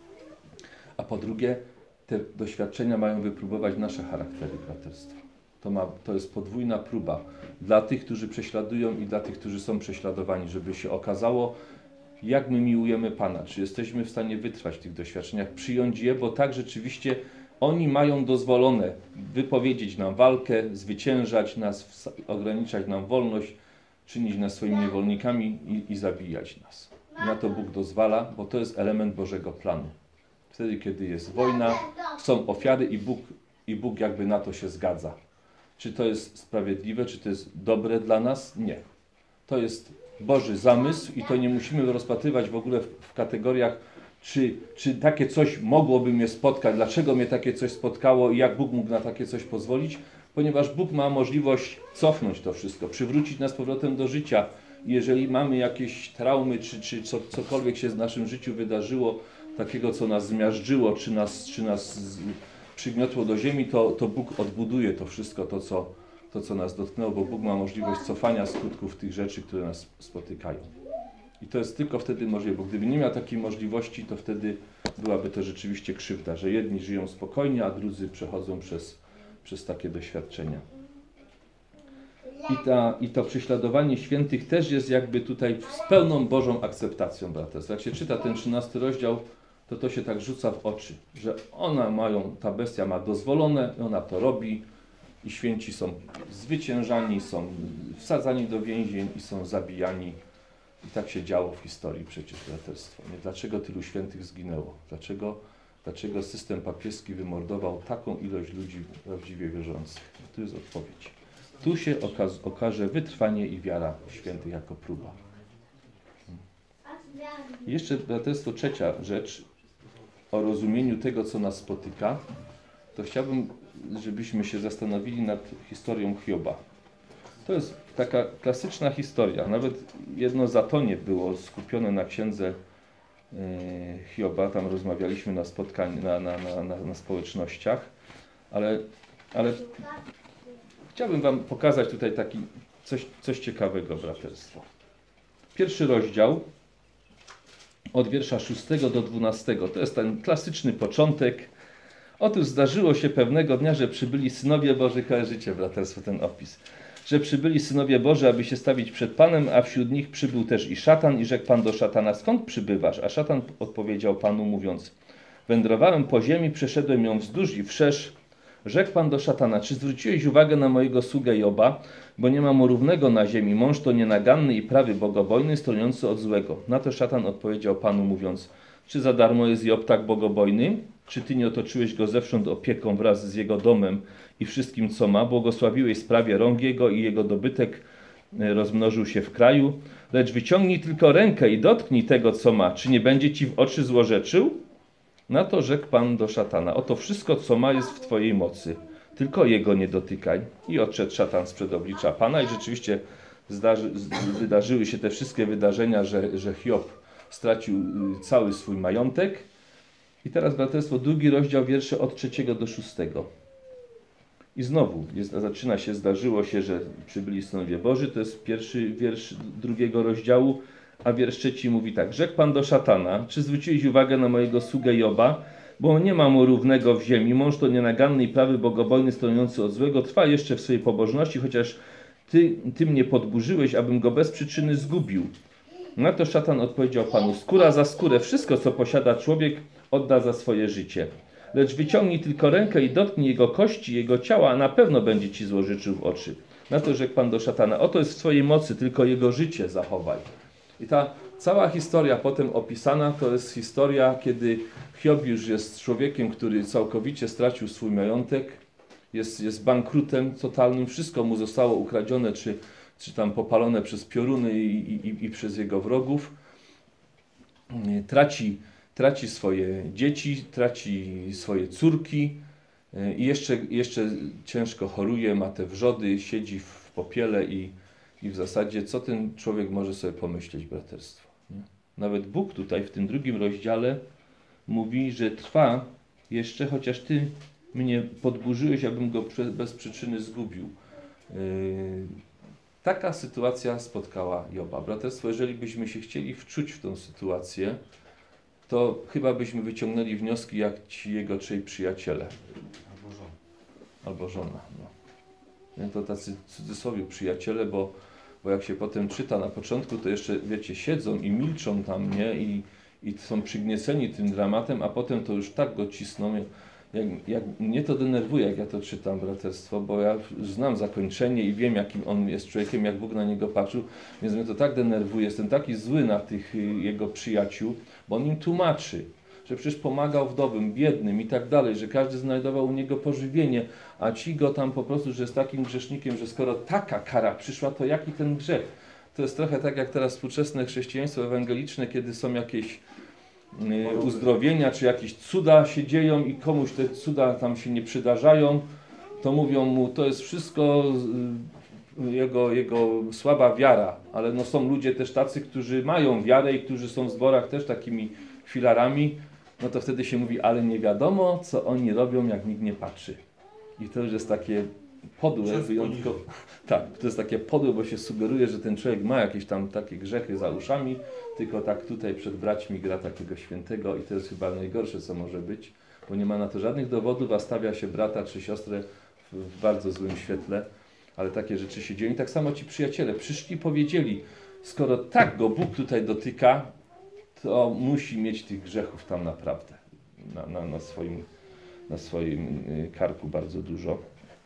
A po drugie, te doświadczenia mają wypróbować nasze charaktery braterstwa. To, ma, to jest podwójna próba dla tych, którzy prześladują i dla tych, którzy są prześladowani, żeby się okazało, jak my miłujemy Pana, czy jesteśmy w stanie wytrwać w tych doświadczeniach, przyjąć je, bo tak rzeczywiście oni mają dozwolone wypowiedzieć nam walkę, zwyciężać nas, ograniczać nam wolność, czynić nas swoimi niewolnikami i, i zabijać nas. Na to Bóg dozwala, bo to jest element Bożego planu. Wtedy, kiedy jest wojna, są ofiary i Bóg, i Bóg jakby na to się zgadza. Czy to jest sprawiedliwe, czy to jest dobre dla nas? Nie. To jest Boży zamysł i to nie musimy rozpatrywać w ogóle w, w kategoriach, czy, czy takie coś mogłoby mnie spotkać, dlaczego mnie takie coś spotkało i jak Bóg mógł na takie coś pozwolić, ponieważ Bóg ma możliwość cofnąć to wszystko, przywrócić nas powrotem do życia. Jeżeli mamy jakieś traumy, czy, czy co, cokolwiek się w naszym życiu wydarzyło, takiego, co nas zmiażdżyło, czy nas, czy nas z, przygniotło do ziemi, to, to Bóg odbuduje to wszystko, to co, to co nas dotknęło, bo Bóg ma możliwość cofania skutków tych rzeczy, które nas spotykają. I to jest tylko wtedy możliwe, bo gdyby nie miał takiej możliwości, to wtedy byłaby to rzeczywiście krzywda, że jedni żyją spokojnie, a drudzy przechodzą przez, przez takie doświadczenia. I, ta, I to prześladowanie świętych też jest jakby tutaj z pełną Bożą akceptacją braterstwa. Jak się czyta ten trzynasty rozdział, to to się tak rzuca w oczy, że ona mają, ta bestia ma dozwolone, ona to robi i święci są zwyciężani, są wsadzani do więzień i są zabijani. I tak się działo w historii przecież braterstwo. Nie? Dlaczego tylu świętych zginęło? Dlaczego, dlaczego system papieski wymordował taką ilość ludzi prawdziwie wierzących? Tu jest odpowiedź. Tu się okaz, okaże wytrwanie i wiara świętych jako próba. I jeszcze braterstwo, trzecia rzecz o rozumieniu tego, co nas spotyka, to chciałbym, żebyśmy się zastanowili nad historią Hioba. To jest taka klasyczna historia. Nawet jedno zatonie było skupione na księdze yy, Hioba. Tam rozmawialiśmy na spotkaniu, na, na, na, na, na społecznościach. Ale, ale chciałbym wam pokazać tutaj taki coś, coś ciekawego, braterstwo. Pierwszy rozdział od wiersza szóstego do dwunastego. To jest ten klasyczny początek. Otóż zdarzyło się pewnego dnia, że przybyli synowie Boży, kojarzycie braterstwo ten opis, że przybyli synowie Boży, aby się stawić przed Panem, a wśród nich przybył też i szatan i rzekł Pan do szatana, skąd przybywasz? A szatan odpowiedział Panu mówiąc, wędrowałem po ziemi, przeszedłem ją wzdłuż i wszerz. Rzekł Pan do szatana, czy zwróciłeś uwagę na mojego sługę Joba, bo nie ma mu równego na ziemi, mąż to nienaganny i prawy, bogobojny, stroniący od złego. Na to szatan odpowiedział Panu mówiąc, czy za darmo jest Job tak bogobojny? Czy Ty nie otoczyłeś go zewsząd opieką wraz z jego domem i wszystkim, co ma? Błogosławiłeś sprawie rąk jego i jego dobytek rozmnożył się w kraju. Lecz wyciągnij tylko rękę i dotknij tego, co ma. Czy nie będzie Ci w oczy złorzeczył? Na to rzekł Pan do szatana, oto wszystko, co ma, jest w Twojej mocy. Tylko jego nie dotykaj. I odszedł szatan sprzed oblicza Pana i rzeczywiście zdarzy, wydarzyły się te wszystkie wydarzenia, że, że Hiob stracił cały swój majątek. I teraz braterstwo, drugi rozdział, wiersze od trzeciego do szóstego. I znowu jest, zaczyna się, zdarzyło się, że przybyli synowie Boży, to jest pierwszy wiersz drugiego rozdziału, a wiersz trzeci mówi tak. Rzekł Pan do szatana, czy zwróciłeś uwagę na mojego sługę Joba, bo nie ma mu równego w ziemi, mąż to nienaganny i prawy, bogobojny, stojący od złego, trwa jeszcze w swojej pobożności, chociaż ty, ty mnie podburzyłeś, abym go bez przyczyny zgubił. Na to szatan odpowiedział Panu, skóra za skórę, wszystko co posiada człowiek odda za swoje życie. Lecz wyciągnij tylko rękę i dotknij jego kości, jego ciała, a na pewno będzie ci złożyczył w oczy. Na to rzekł Pan do szatana, oto jest w Twojej mocy, tylko jego życie zachowaj. I ta cała historia potem opisana to jest historia, kiedy Hiob już jest człowiekiem, który całkowicie stracił swój majątek, jest, jest bankrutem totalnym, wszystko mu zostało ukradzione, czy, czy tam popalone przez pioruny i, i, i przez jego wrogów. Traci, traci swoje dzieci, traci swoje córki i jeszcze, jeszcze ciężko choruje, ma te wrzody, siedzi w popiele i, i w zasadzie co ten człowiek może sobie pomyśleć, braterstwo. Nie? Nawet Bóg tutaj w tym drugim rozdziale mówi, że trwa jeszcze, chociaż Ty mnie podburzyłeś, abym go bez przyczyny zgubił. Yy, taka sytuacja spotkała Joba. Braterstwo, jeżeli byśmy się chcieli wczuć w tą sytuację, to chyba byśmy wyciągnęli wnioski jak ci jego trzej przyjaciele. Albo żona. Albo żona. No. To tacy w cudzysłowie przyjaciele, bo, bo jak się potem czyta na początku, to jeszcze, wiecie, siedzą i milczą tam, nie? I, i są przygnieceni tym dramatem, a potem to już tak go cisną. Jak, jak, mnie to denerwuje, jak ja to czytam, braterstwo, bo ja znam zakończenie i wiem, jakim on jest człowiekiem, jak Bóg na niego patrzył, więc mnie to tak denerwuje. Jestem taki zły na tych jego przyjaciół, bo on im tłumaczy, że przecież pomagał wdowym, biednym i tak dalej, że każdy znajdował u niego pożywienie, a ci go tam po prostu, że jest takim grzesznikiem, że skoro taka kara przyszła, to jaki ten grzech? To jest trochę tak jak teraz współczesne chrześcijaństwo ewangeliczne, kiedy są jakieś uzdrowienia, czy jakieś cuda się dzieją i komuś te cuda tam się nie przydarzają, to mówią mu, to jest wszystko jego, jego słaba wiara, ale no są ludzie też tacy, którzy mają wiarę i którzy są w zborach też takimi filarami, no to wtedy się mówi, ale nie wiadomo, co oni robią, jak nikt nie patrzy. I to już jest takie podłe, wyjątkowo. Tak, to jest takie podłe, bo się sugeruje, że ten człowiek ma jakieś tam takie grzechy za uszami, tylko tak tutaj przed braćmi gra takiego świętego i to jest chyba najgorsze, co może być, bo nie ma na to żadnych dowodów, a stawia się brata czy siostrę w, w bardzo złym świetle, ale takie rzeczy się dzieją. I tak samo ci przyjaciele przyszli i powiedzieli, skoro tak go Bóg tutaj dotyka, to musi mieć tych grzechów tam naprawdę na, na, na, swoim, na swoim karku bardzo dużo.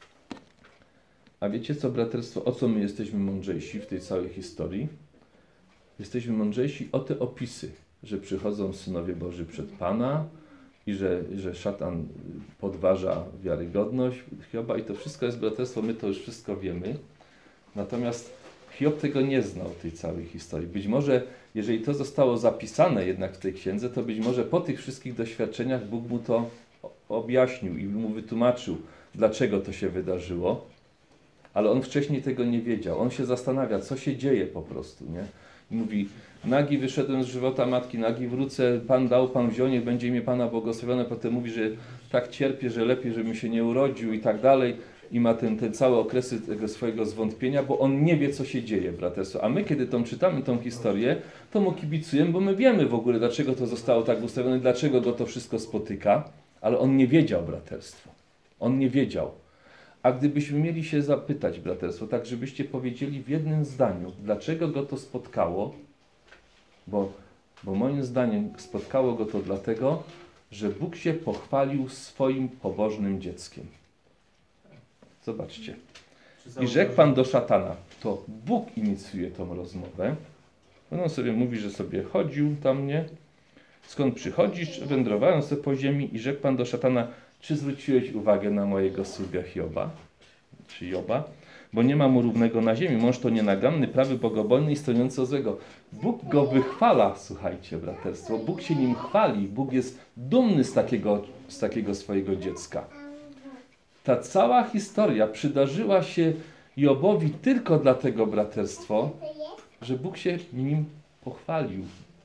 A wiecie co, braterstwo, o co my jesteśmy mądrzejsi w tej całej historii? Jesteśmy mądrzejsi o te opisy, że przychodzą synowie Boży przed Pana i że, że szatan podważa wiarygodność Hioba i to wszystko jest, braterstwo, my to już wszystko wiemy. Natomiast Hiob tego nie znał, tej całej historii. Być może, jeżeli to zostało zapisane jednak w tej księdze, to być może po tych wszystkich doświadczeniach Bóg mu to objaśnił i mu wytłumaczył, dlaczego to się wydarzyło. Ale on wcześniej tego nie wiedział. On się zastanawia, co się dzieje po prostu, nie? I mówi, nagi wyszedłem z żywota matki, nagi wrócę, Pan dał, Pan wziął, niech będzie imię Pana błogosławione. Potem mówi, że tak cierpię, że lepiej, żebym się nie urodził i tak dalej. I ma ten, ten cały okresy tego swojego zwątpienia, bo on nie wie, co się dzieje, braterstwo. A my, kiedy tą czytamy tą historię, to mu kibicujemy, bo my wiemy w ogóle, dlaczego to zostało tak ustawione, dlaczego go to wszystko spotyka. Ale on nie wiedział, braterstwo. On nie wiedział. A gdybyśmy mieli się zapytać, braterstwo, tak żebyście powiedzieli w jednym zdaniu, dlaczego go to spotkało, bo, bo moim zdaniem spotkało go to dlatego, że Bóg się pochwalił swoim pobożnym dzieckiem. Zobaczcie. I rzekł Pan do szatana, to Bóg inicjuje tą rozmowę. On sobie mówi, że sobie chodził tam, nie? Skąd przychodzisz? Wędrowałem sobie po ziemi i rzekł Pan do szatana, czy zwróciłeś uwagę na mojego sługę Hioba, czy Joba? Bo nie ma mu równego na ziemi. Mąż to nienaganny, prawy, bogobojny i stojący o złego. Bóg go wychwala, słuchajcie, braterstwo. Bóg się nim chwali. Bóg jest dumny z takiego, z takiego swojego dziecka. Ta cała historia przydarzyła się Jobowi tylko dlatego, braterstwo, że Bóg się nim pochwalił.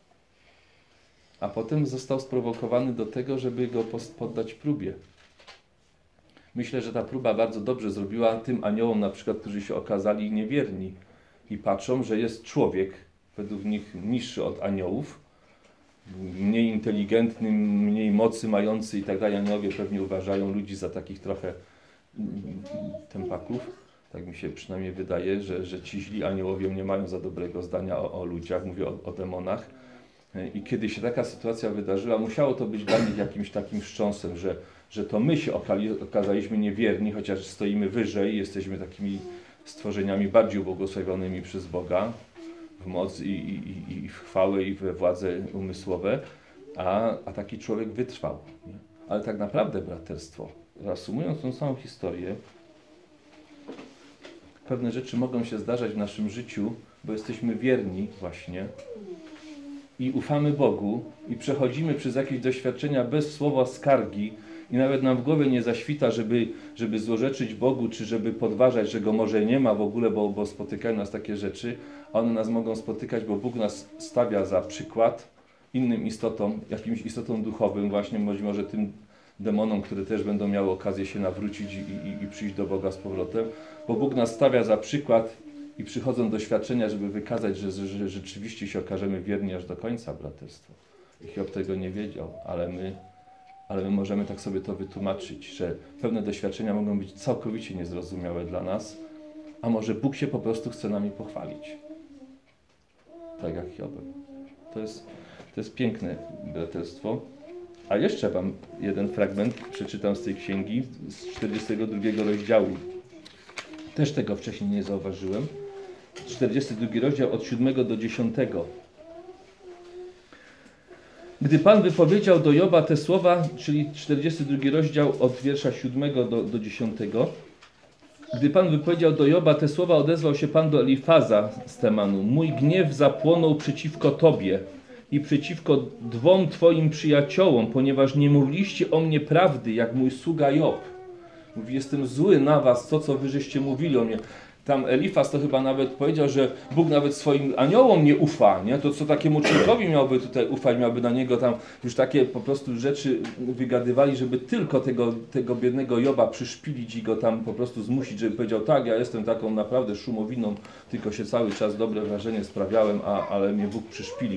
A potem został sprowokowany do tego, żeby go poddać próbie. Myślę, że ta próba bardzo dobrze zrobiła tym aniołom, na przykład, którzy się okazali niewierni i patrzą, że jest człowiek, według nich niższy od aniołów, mniej inteligentny, mniej mocy mający i tak dalej. Aniołowie pewnie uważają ludzi za takich trochę tępaków. Tak mi się przynajmniej wydaje, że, że ci źli aniołowie nie mają za dobrego zdania o, o ludziach, mówię o, o demonach. I kiedy się taka sytuacja wydarzyła, musiało to być dla nich jakimś takim wstrząsem, że, że to my się okali, okazaliśmy niewierni, chociaż stoimy wyżej, jesteśmy takimi stworzeniami bardziej ubłogosławionymi przez Boga w moc i, i, i w chwałę i we władze umysłowe, a, a taki człowiek wytrwał. Nie? Ale tak naprawdę braterstwo, reasumując tą samą historię, pewne rzeczy mogą się zdarzać w naszym życiu, bo jesteśmy wierni właśnie i ufamy Bogu i przechodzimy przez jakieś doświadczenia bez słowa skargi i nawet nam w głowie nie zaświta, żeby, żeby złorzeczyć Bogu, czy żeby podważać, że Go może nie ma w ogóle, bo, bo spotykają nas takie rzeczy, a one nas mogą spotykać, bo Bóg nas stawia za przykład innym istotom, jakimś istotom duchowym, właśnie być może tym demonom, które też będą miały okazję się nawrócić i, i, i przyjść do Boga z powrotem, bo Bóg nas stawia za przykład i przychodzą doświadczenia, żeby wykazać, że, że, że rzeczywiście się okażemy wierni aż do końca, braterstwo. I Hiob tego nie wiedział, ale my, ale my możemy tak sobie to wytłumaczyć, że pewne doświadczenia mogą być całkowicie niezrozumiałe dla nas, a może Bóg się po prostu chce nami pochwalić. Tak jak Hiobem. To jest, to jest piękne, braterstwo. A jeszcze wam jeden fragment przeczytam z tej księgi, z czterdziestego drugiego rozdziału. Też tego wcześniej nie zauważyłem. czterdziesty drugi rozdział od siódmego do dziesiątego. Gdy Pan wypowiedział do Joba te słowa, czyli czterdziesty drugi rozdział od wiersza siódmego do, do dziesiątego. Gdy Pan wypowiedział do Joba te słowa, odezwał się Pan do Elifaza z Temanu. Mój gniew zapłonął przeciwko Tobie i przeciwko dwom Twoim przyjaciołom, ponieważ nie mówiliście o mnie prawdy, jak mój sługa Job. Mówi, jestem zły na was, to co wy żeście mówili o mnie. Tam Elifaz to chyba nawet powiedział, że Bóg nawet swoim aniołom nie ufa, nie? To co takiemu człowiekowi miałby tutaj ufać, miałby na niego tam już takie po prostu rzeczy wygadywali, żeby tylko tego, tego biednego Joba przyszpilić i go tam po prostu zmusić, żeby powiedział, tak, ja jestem taką naprawdę szumowiną, tylko się cały czas dobre wrażenie sprawiałem, a, ale mnie Bóg przyszpilił.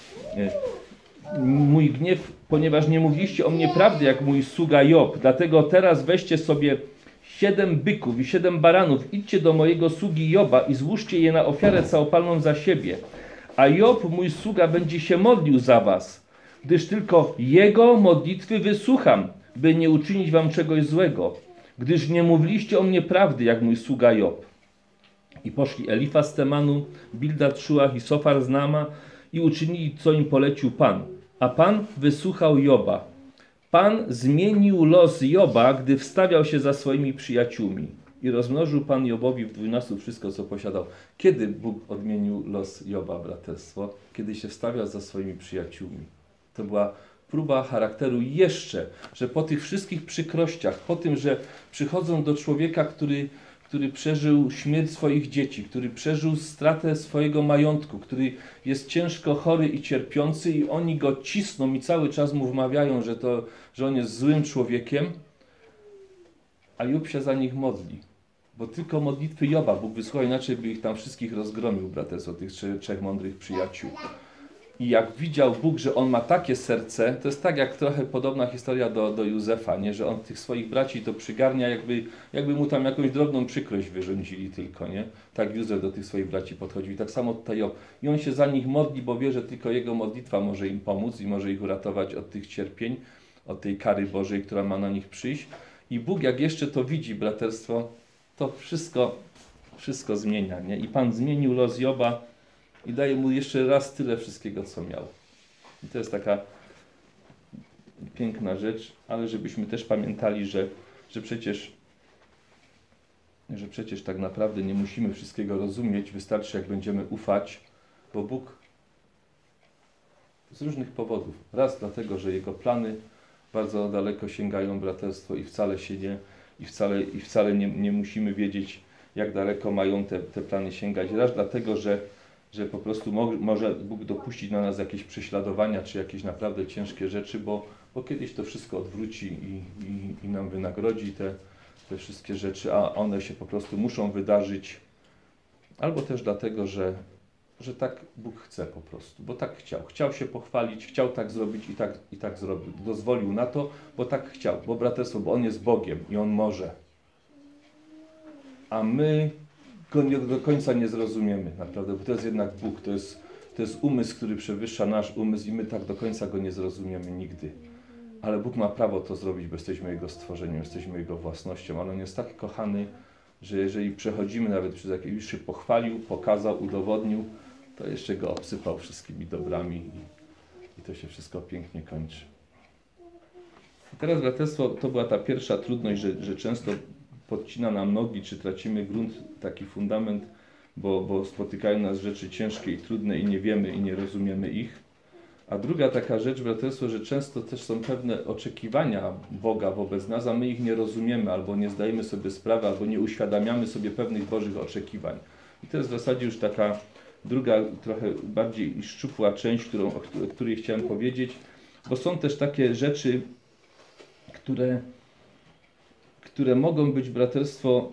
Mój gniew, ponieważ nie mówiliście o mnie prawdy, jak mój sługa Job. Dlatego teraz weźcie sobie siedem byków i siedem baranów. Idźcie do mojego sługi Joba i złóżcie je na ofiarę całopalną za siebie. A Job, mój sługa, będzie się modlił za was, gdyż tylko jego modlitwy wysłucham, by nie uczynić wam czegoś złego. Gdyż nie mówiliście o mnie prawdy, jak mój sługa Job. I poszli Elifaz z Temanu, Bildad, Szuach i Sofar z Naama i uczynili, co im polecił Pan. A Pan wysłuchał Joba. Pan zmienił los Joba, gdy wstawiał się za swoimi przyjaciółmi. I rozmnożył Pan Jobowi w dwunastu wszystko, co posiadał. Kiedy Bóg odmienił los Joba, braterstwo? Kiedy się wstawiał za swoimi przyjaciółmi. To była próba charakteru jeszcze, że po tych wszystkich przykrościach, po tym, że przychodzą do człowieka, który który przeżył śmierć swoich dzieci, który przeżył stratę swojego majątku, który jest ciężko chory i cierpiący i oni go cisną i cały czas mu wmawiają, że, to, że on jest złym człowiekiem, a Job się za nich modli. Bo tylko modlitwy Joba Bóg wysłuchał, inaczej by ich tam wszystkich rozgromił, braterstwo, tych trzech, trzech mądrych przyjaciół. I jak widział Bóg, że on ma takie serce, to jest tak jak trochę podobna historia do, do Józefa, nie? Że on tych swoich braci to przygarnia, jakby, jakby mu tam jakąś drobną przykrość wyrządzili tylko, nie? Tak Józef do tych swoich braci podchodził. I tak samo tutaj Job. I on się za nich modli, bo wie, że tylko jego modlitwa może im pomóc i może ich uratować od tych cierpień, od tej kary Bożej, która ma na nich przyjść. I Bóg, jak jeszcze to widzi, braterstwo, to wszystko, wszystko zmienia, nie? I Pan zmienił los Joba i daje mu jeszcze raz tyle wszystkiego, co miał. I to jest taka piękna rzecz, ale żebyśmy też pamiętali, że, że, przecież, że przecież tak naprawdę nie musimy wszystkiego rozumieć, wystarczy jak będziemy ufać, bo Bóg z różnych powodów. Raz dlatego, że Jego plany bardzo daleko sięgają, braterstwo, i wcale się nie, i wcale, i wcale nie, nie musimy wiedzieć, jak daleko mają te, te plany sięgać. Raz dlatego, że że po prostu mo może Bóg dopuścić na nas jakieś prześladowania, czy jakieś naprawdę ciężkie rzeczy, bo, bo kiedyś to wszystko odwróci i, i, i nam wynagrodzi te, te wszystkie rzeczy, a one się po prostu muszą wydarzyć. Albo też dlatego, że, że tak Bóg chce po prostu, bo tak chciał. Chciał się pochwalić, chciał tak zrobić i tak, i tak zrobił. Dozwolił na to, bo tak chciał, bo braterstwo, bo On jest Bogiem i On może. A my go nie, do końca nie zrozumiemy, naprawdę, bo to jest jednak Bóg, to jest, to jest umysł, który przewyższa nasz umysł i my tak do końca go nie zrozumiemy nigdy. Ale Bóg ma prawo to zrobić, bo jesteśmy Jego stworzeniem, jesteśmy Jego własnością, ale On jest tak kochany, że jeżeli przechodzimy nawet przez jakieś, już się pochwalił, pokazał, udowodnił, to jeszcze go obsypał wszystkimi dobrami i, i to się wszystko pięknie kończy. I teraz braterstwo, to była ta pierwsza trudność, że, że często podcina nam nogi, czy tracimy grunt, taki fundament, bo, bo spotykają nas rzeczy ciężkie i trudne i nie wiemy i nie rozumiemy ich. A druga taka rzecz, braterstwo, że często też są pewne oczekiwania Boga wobec nas, a my ich nie rozumiemy, albo nie zdajemy sobie sprawy, albo nie uświadamiamy sobie pewnych Bożych oczekiwań. I to jest w zasadzie już taka druga, trochę bardziej szczupła część, którą, o której chciałem powiedzieć, bo są też takie rzeczy, które, które mogą być, braterstwo,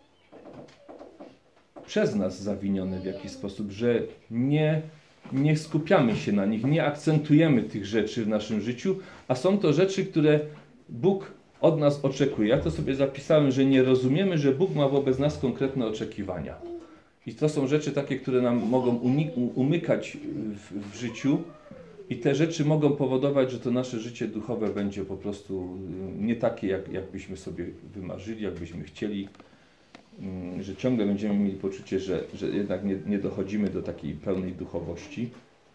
przez nas zawinione w jakiś sposób, że nie, nie skupiamy się na nich, nie akcentujemy tych rzeczy w naszym życiu, a są to rzeczy, które Bóg od nas oczekuje. Ja to sobie zapisałem, że nie rozumiemy, że Bóg ma wobec nas konkretne oczekiwania. I to są rzeczy takie, które nam mogą unik- umykać w, w życiu i te rzeczy mogą powodować, że to nasze życie duchowe będzie po prostu nie takie, jak, jakbyśmy sobie wymarzyli, jakbyśmy chcieli. Że ciągle będziemy mieli poczucie, że, że jednak nie, nie dochodzimy do takiej pełnej duchowości.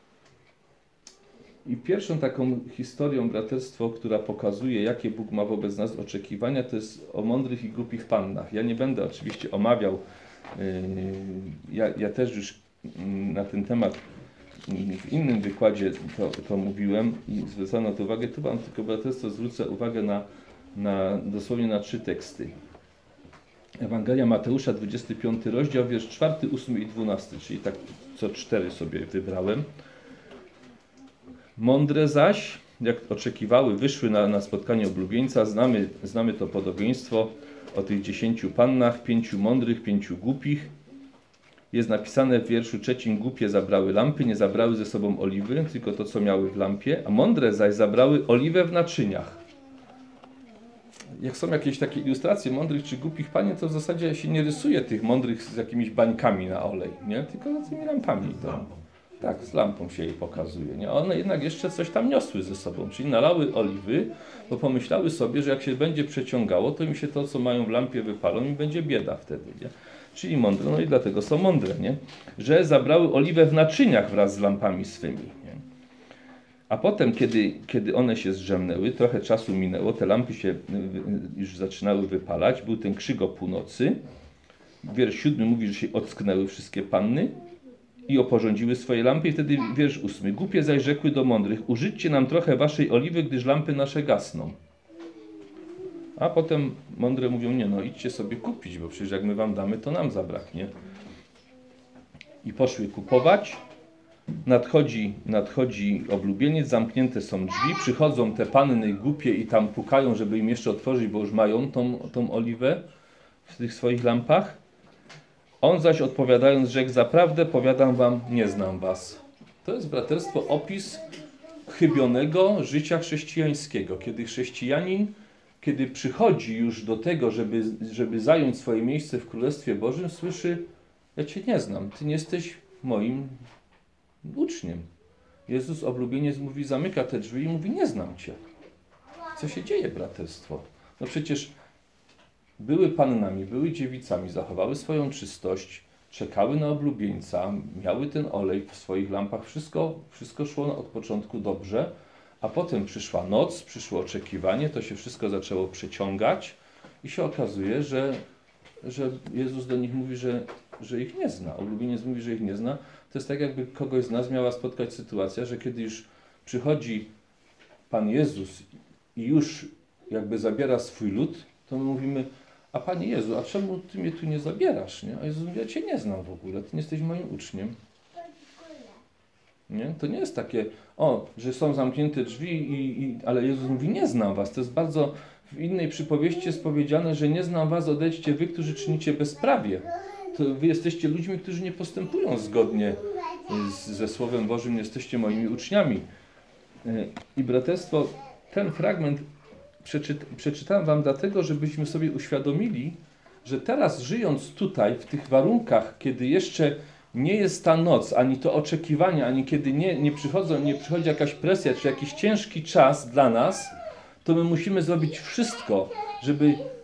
I pierwszą taką historią, braterstwo, która pokazuje, jakie Bóg ma wobec nas oczekiwania, to jest o mądrych i głupich pannach. Ja nie będę oczywiście omawiał, yy, ja, ja też już yy, na ten temat yy, w innym wykładzie to, to mówiłem i zwracano na to uwagę. Tu wam tylko, braterstwo, zwrócę uwagę na, na dosłownie na trzy teksty. Ewangelia Mateusza, dwudziesty piąty rozdział, wiersz czwarty, ósmy i dwunasty, czyli tak co cztery sobie wybrałem. Mądre zaś, jak oczekiwały, wyszły na, na spotkanie oblubieńca. Znamy, znamy to podobieństwo o tych dziesięciu pannach, pięciu mądrych, pięciu głupich. Jest napisane w wierszu trzecim: głupie zabrały lampy, nie zabrały ze sobą oliwy, tylko to, co miały w lampie, a mądre zaś zabrały oliwę w naczyniach. Jak są jakieś takie ilustracje mądrych czy głupich panien, to w zasadzie się nie rysuje tych mądrych z jakimiś bańkami na olej, nie? Tylko z tymi lampami. Z lampą. Tak, z lampą się jej pokazuje. Nie? A one jednak jeszcze coś tam niosły ze sobą, czyli nalały oliwy, bo pomyślały sobie, że jak się będzie przeciągało, to im się to, co mają w lampie, wypalą i będzie bieda wtedy. Nie? Czyli mądre, no i dlatego są mądre, nie? Że zabrały oliwę w naczyniach wraz z lampami swymi. Nie? A potem, kiedy, kiedy one się zdrzemnęły, trochę czasu minęło, te lampy się już zaczynały wypalać, był ten krzyk o północy. Wiersz siódmy mówi, że się ocknęły wszystkie panny i oporządziły swoje lampy. I wtedy wiersz ósmy. Głupie zaś rzekły do mądrych: użyćcie nam trochę waszej oliwy, gdyż lampy nasze gasną. A potem mądre mówią: nie no, idźcie sobie kupić, bo przecież jak my wam damy, to nam zabraknie. I poszły kupować. Nadchodzi, nadchodzi oblubieniec, zamknięte są drzwi, przychodzą te panny głupie i tam pukają, żeby im jeszcze otworzyć, bo już mają tą, tą oliwę w tych swoich lampach. On zaś odpowiadając rzekł: zaprawdę powiadam wam, nie znam was. To jest, braterstwo, opis chybionego życia chrześcijańskiego, kiedy chrześcijanin, kiedy przychodzi już do tego, żeby, żeby zająć swoje miejsce w Królestwie Bożym, słyszy: ja cię nie znam, ty nie jesteś moim uczniem. Jezus, oblubieniec, mówi, zamyka te drzwi i mówi: nie znam cię. Co się dzieje, braterstwo? No przecież były pannami, były dziewicami, zachowały swoją czystość, czekały na oblubieńca, miały ten olej w swoich lampach, wszystko, wszystko szło od początku dobrze, a potem przyszła noc, przyszło oczekiwanie, to się wszystko zaczęło przeciągać i się okazuje, że, że Jezus do nich mówi, że, że ich nie zna. Oblubieniec mówi, że ich nie zna. To jest tak, jakby kogoś z nas miała spotkać sytuacja, że kiedy już przychodzi Pan Jezus i już jakby zabiera swój lud, to my mówimy: a Panie Jezu, a czemu Ty mnie tu nie zabierasz? Nie? A Jezus mówi: ja Cię nie znam w ogóle, Ty nie jesteś moim uczniem. Nie? To nie jest takie, o, że są zamknięte drzwi, i, i, ale Jezus mówi: nie znam was. To jest bardzo, w innej przypowieści jest powiedziane, że nie znam was, odejdźcie wy, którzy czynicie bezprawie. To wy jesteście ludźmi, którzy nie postępują zgodnie z, ze Słowem Bożym, nie jesteście moimi uczniami. I braterstwo, ten fragment przeczyt, przeczytałem wam dlatego, żebyśmy sobie uświadomili, że teraz, żyjąc tutaj, w tych warunkach, kiedy jeszcze nie jest ta noc, ani to oczekiwanie, ani kiedy nie, nie, przychodzą, nie przychodzi jakaś presja, czy jakiś ciężki czas dla nas, to my musimy zrobić wszystko, żeby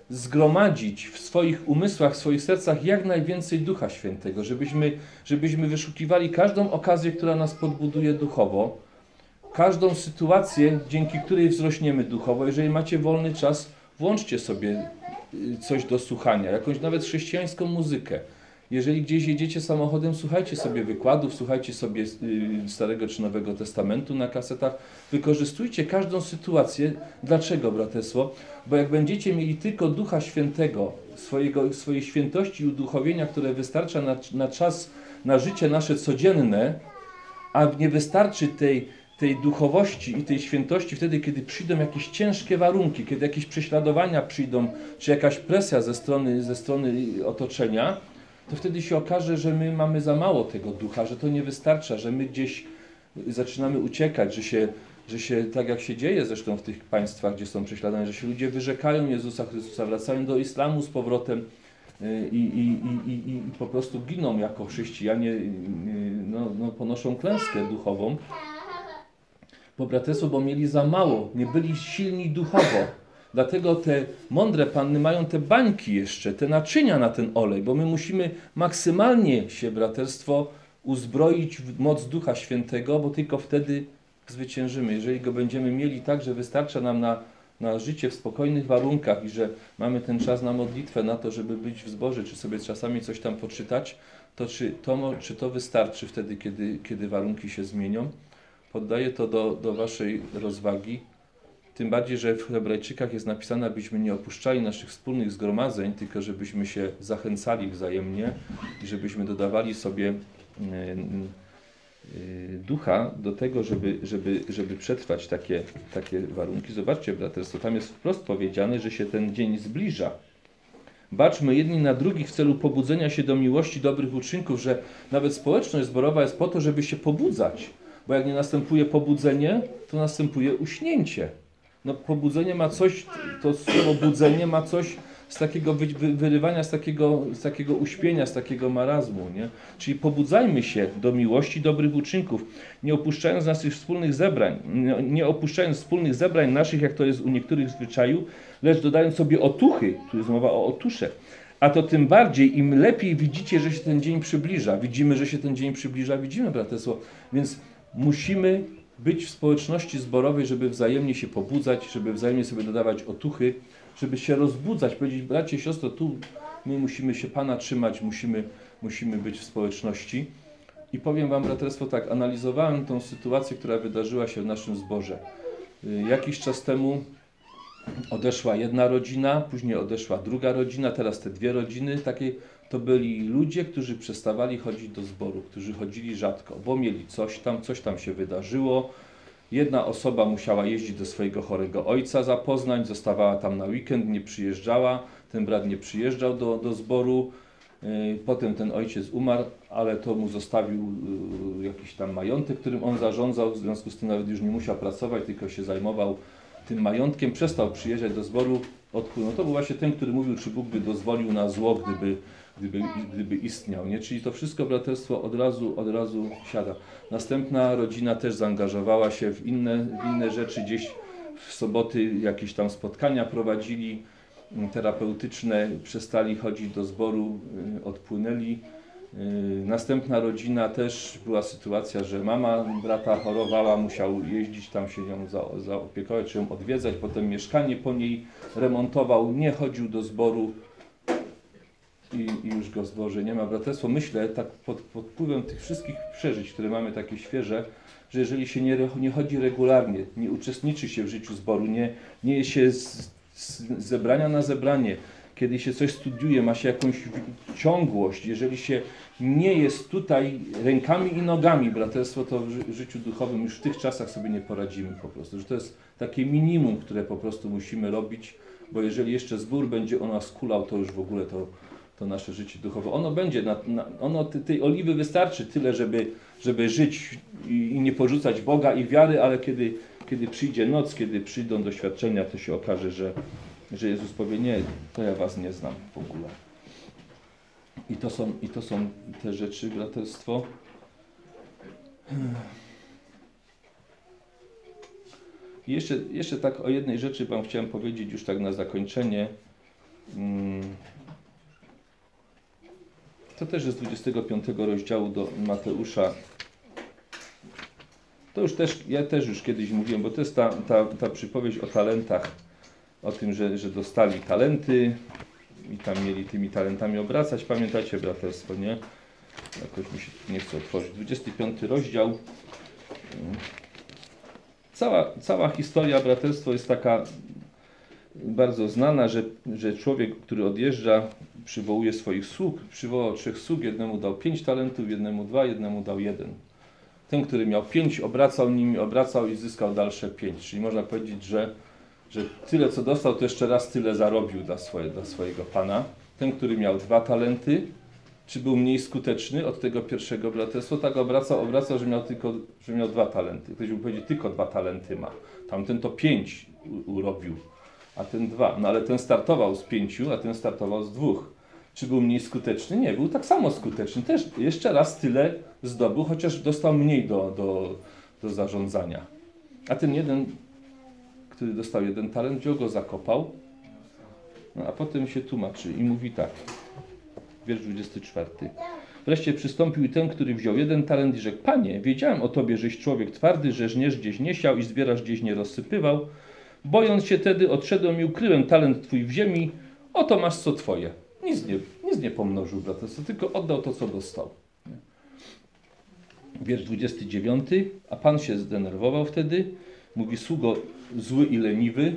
zgromadzić w swoich umysłach, w swoich sercach jak najwięcej Ducha Świętego, żebyśmy, żebyśmy wyszukiwali każdą okazję, która nas podbuduje duchowo, każdą sytuację, dzięki której wzrośniemy duchowo. Jeżeli macie wolny czas, włączcie sobie coś do słuchania, jakąś nawet chrześcijańską muzykę. Jeżeli gdzieś jedziecie samochodem, słuchajcie sobie wykładów, słuchajcie sobie Starego czy Nowego Testamentu na kasetach. Wykorzystujcie każdą sytuację. Dlaczego, braterstwo? Bo jak będziecie mieli tylko Ducha Świętego, swojego, swojej świętości i uduchowienia, które wystarcza na, na czas, na życie nasze codzienne, a nie wystarczy tej, tej duchowości i tej świętości wtedy, kiedy przyjdą jakieś ciężkie warunki, kiedy jakieś prześladowania przyjdą, czy jakaś presja ze strony, ze strony otoczenia, to wtedy się okaże, że my mamy za mało tego ducha, że to nie wystarcza, że my gdzieś zaczynamy uciekać, że się, że się tak jak się dzieje zresztą w tych państwach, gdzie są prześladowania, że się ludzie wyrzekają Jezusa Chrystusa, wracają do islamu z powrotem i, i, i, i, i po prostu giną jako chrześcijanie, no, no, ponoszą klęskę duchową. Bo braterstwo, bo mieli za mało, nie byli silni duchowo. Dlatego te mądre panny mają te bańki jeszcze, te naczynia na ten olej, bo my musimy maksymalnie się, braterstwo, uzbroić w moc Ducha Świętego, bo tylko wtedy zwyciężymy. Jeżeli go będziemy mieli tak, że wystarcza nam na, na życie w spokojnych warunkach i że mamy ten czas na modlitwę, na to, żeby być w zborze, czy sobie czasami coś tam poczytać, to czy to, czy to wystarczy wtedy, kiedy, kiedy warunki się zmienią? Poddaję to do, do waszej rozwagi. Tym bardziej, że w Hebrajczykach jest napisane, abyśmy nie opuszczali naszych wspólnych zgromadzeń, tylko żebyśmy się zachęcali wzajemnie i żebyśmy dodawali sobie y, y, ducha do tego, żeby, żeby, żeby przetrwać takie, takie warunki. Zobaczcie, braterstwo, tam jest wprost powiedziane, że się ten dzień zbliża. Baczmy jedni na drugich w celu pobudzenia się do miłości, dobrych uczynków, że nawet społeczność zborowa jest po to, żeby się pobudzać. Bo jak nie następuje pobudzenie, to następuje uśnięcie. No, pobudzenie ma coś, to słowo budzenie ma coś z takiego wy, wy, wyrywania, z takiego, z takiego uśpienia, z takiego marazmu, nie? Czyli pobudzajmy się do miłości, dobrych uczynków, nie opuszczając naszych wspólnych zebrań, nie, nie opuszczając wspólnych zebrań naszych, jak to jest u niektórych zwyczaju, lecz dodając sobie otuchy, tu jest mowa o otusze. A to tym bardziej, im lepiej widzicie, że się ten dzień przybliża. Widzimy, że się ten dzień przybliża, widzimy, braterstwo, więc musimy być w społeczności zborowej, żeby wzajemnie się pobudzać, żeby wzajemnie sobie dodawać otuchy, żeby się rozbudzać, powiedzieć, bracie, siostro, tu my musimy się Pana trzymać, musimy, musimy być w społeczności. I powiem wam, braterstwo, tak, analizowałem tą sytuację, która wydarzyła się w naszym zborze. Jakiś czas temu odeszła jedna rodzina, później odeszła druga rodzina, teraz te dwie rodziny, takie to byli ludzie, którzy przestawali chodzić do zboru, którzy chodzili rzadko, bo mieli coś tam, coś tam się wydarzyło. Jedna osoba musiała jeździć do swojego chorego ojca zapoznać, zostawała tam na weekend, nie przyjeżdżała, ten brat nie przyjeżdżał do, do zboru. Potem ten ojciec umarł, ale to mu zostawił jakiś tam majątek, którym on zarządzał, w związku z tym nawet już nie musiał pracować, tylko się zajmował tym majątkiem, przestał przyjeżdżać do zboru, odpłynął. To był właśnie ten, który mówił, czy Bóg by dozwolił na zło, gdyby, gdyby, gdyby istniał, nie? Czyli to wszystko, braterstwo, od razu, od razu siada. Następna rodzina też zaangażowała się w inne, w inne rzeczy, gdzieś w soboty jakieś tam spotkania prowadzili terapeutyczne, przestali chodzić do zboru, odpłynęli. Następna rodzina też była sytuacja, że mama brata chorowała, musiał jeździć tam się nią za, zaopiekować, czy ją odwiedzać, potem mieszkanie po niej remontował, nie chodził do zboru i, i już go w zborze nie ma. Braterstwo, myślę, tak pod, pod wpływem tych wszystkich przeżyć, które mamy takie świeże, że jeżeli się nie, nie chodzi regularnie, nie uczestniczy się w życiu zboru, nie, nie jest się z, z zebrania na zebranie, kiedy się coś studiuje, ma się jakąś ciągłość, jeżeli się nie jest tutaj rękami i nogami, braterstwo, to w ży życiu duchowym już w tych czasach sobie nie poradzimy po prostu. Że to jest takie minimum, które po prostu musimy robić, bo jeżeli jeszcze zbór będzie o nas kulał, to już w ogóle to, to nasze życie duchowe. Ono będzie, na, na, ono tej oliwy wystarczy tyle, żeby, żeby żyć i, i nie porzucać Boga i wiary, ale kiedy, kiedy przyjdzie noc, kiedy przyjdą doświadczenia, to się okaże, że że Jezus powie, nie, to ja was nie znam w ogóle. I to są, i to są te rzeczy, braterstwo. I jeszcze, jeszcze tak o jednej rzeczy wam chciałem powiedzieć już tak na zakończenie. To też jest z dwudziestego piątego rozdziału do Mateusza. To już też, ja też już kiedyś mówiłem, bo to jest ta, ta, ta przypowieść o talentach, o tym, że, że dostali talenty i tam mieli tymi talentami obracać. Pamiętacie braterstwo, nie? Jakoś mi się nie chce otworzyć. dwudziesty piąty rozdział. Cała, cała historia braterstwo jest taka bardzo znana, że, że człowiek, który odjeżdża, przywołuje swoich sług, przywołał trzech sług, jednemu dał pięć talentów, jednemu dwa, jednemu dał jeden. Ten, który miał pięć, obracał nimi, obracał i zyskał dalsze pięć. Czyli można powiedzieć, że, że tyle, co dostał, to jeszcze raz tyle zarobił dla, swoje, dla swojego Pana. Ten, który miał dwa talenty, czy był mniej skuteczny od tego pierwszego braterstwa, tak obracał, obracał, że miał tylko, że miał dwa talenty. Ktoś by powiedział, tylko dwa talenty ma. Tamten to pięć u, urobił, a ten dwa. No ale ten startował z pięciu, a ten startował z dwóch. Czy był mniej skuteczny? Nie, był tak samo skuteczny. Też jeszcze raz tyle zdobył, chociaż dostał mniej do, do, do zarządzania. A ten jeden, który dostał jeden talent, wziął go, zakopał, no, a potem się tłumaczy i mówi tak. Wiersz dwudziesty czwarty. Wreszcie przystąpił i ten, który wziął jeden talent i rzekł: Panie, wiedziałem o Tobie, żeś człowiek twardy, że żniesz gdzieś nie siał i zbierasz gdzieś nie rozsypywał. Bojąc się tedy, odszedłem i ukryłem talent Twój w ziemi. Oto masz co Twoje. Nic nie, nic nie pomnożył braterstwo, tylko oddał to, co dostał. Wiersz dwudziesty dziewiąty. A Pan się zdenerwował wtedy. Mówi: sługo zły i leniwy.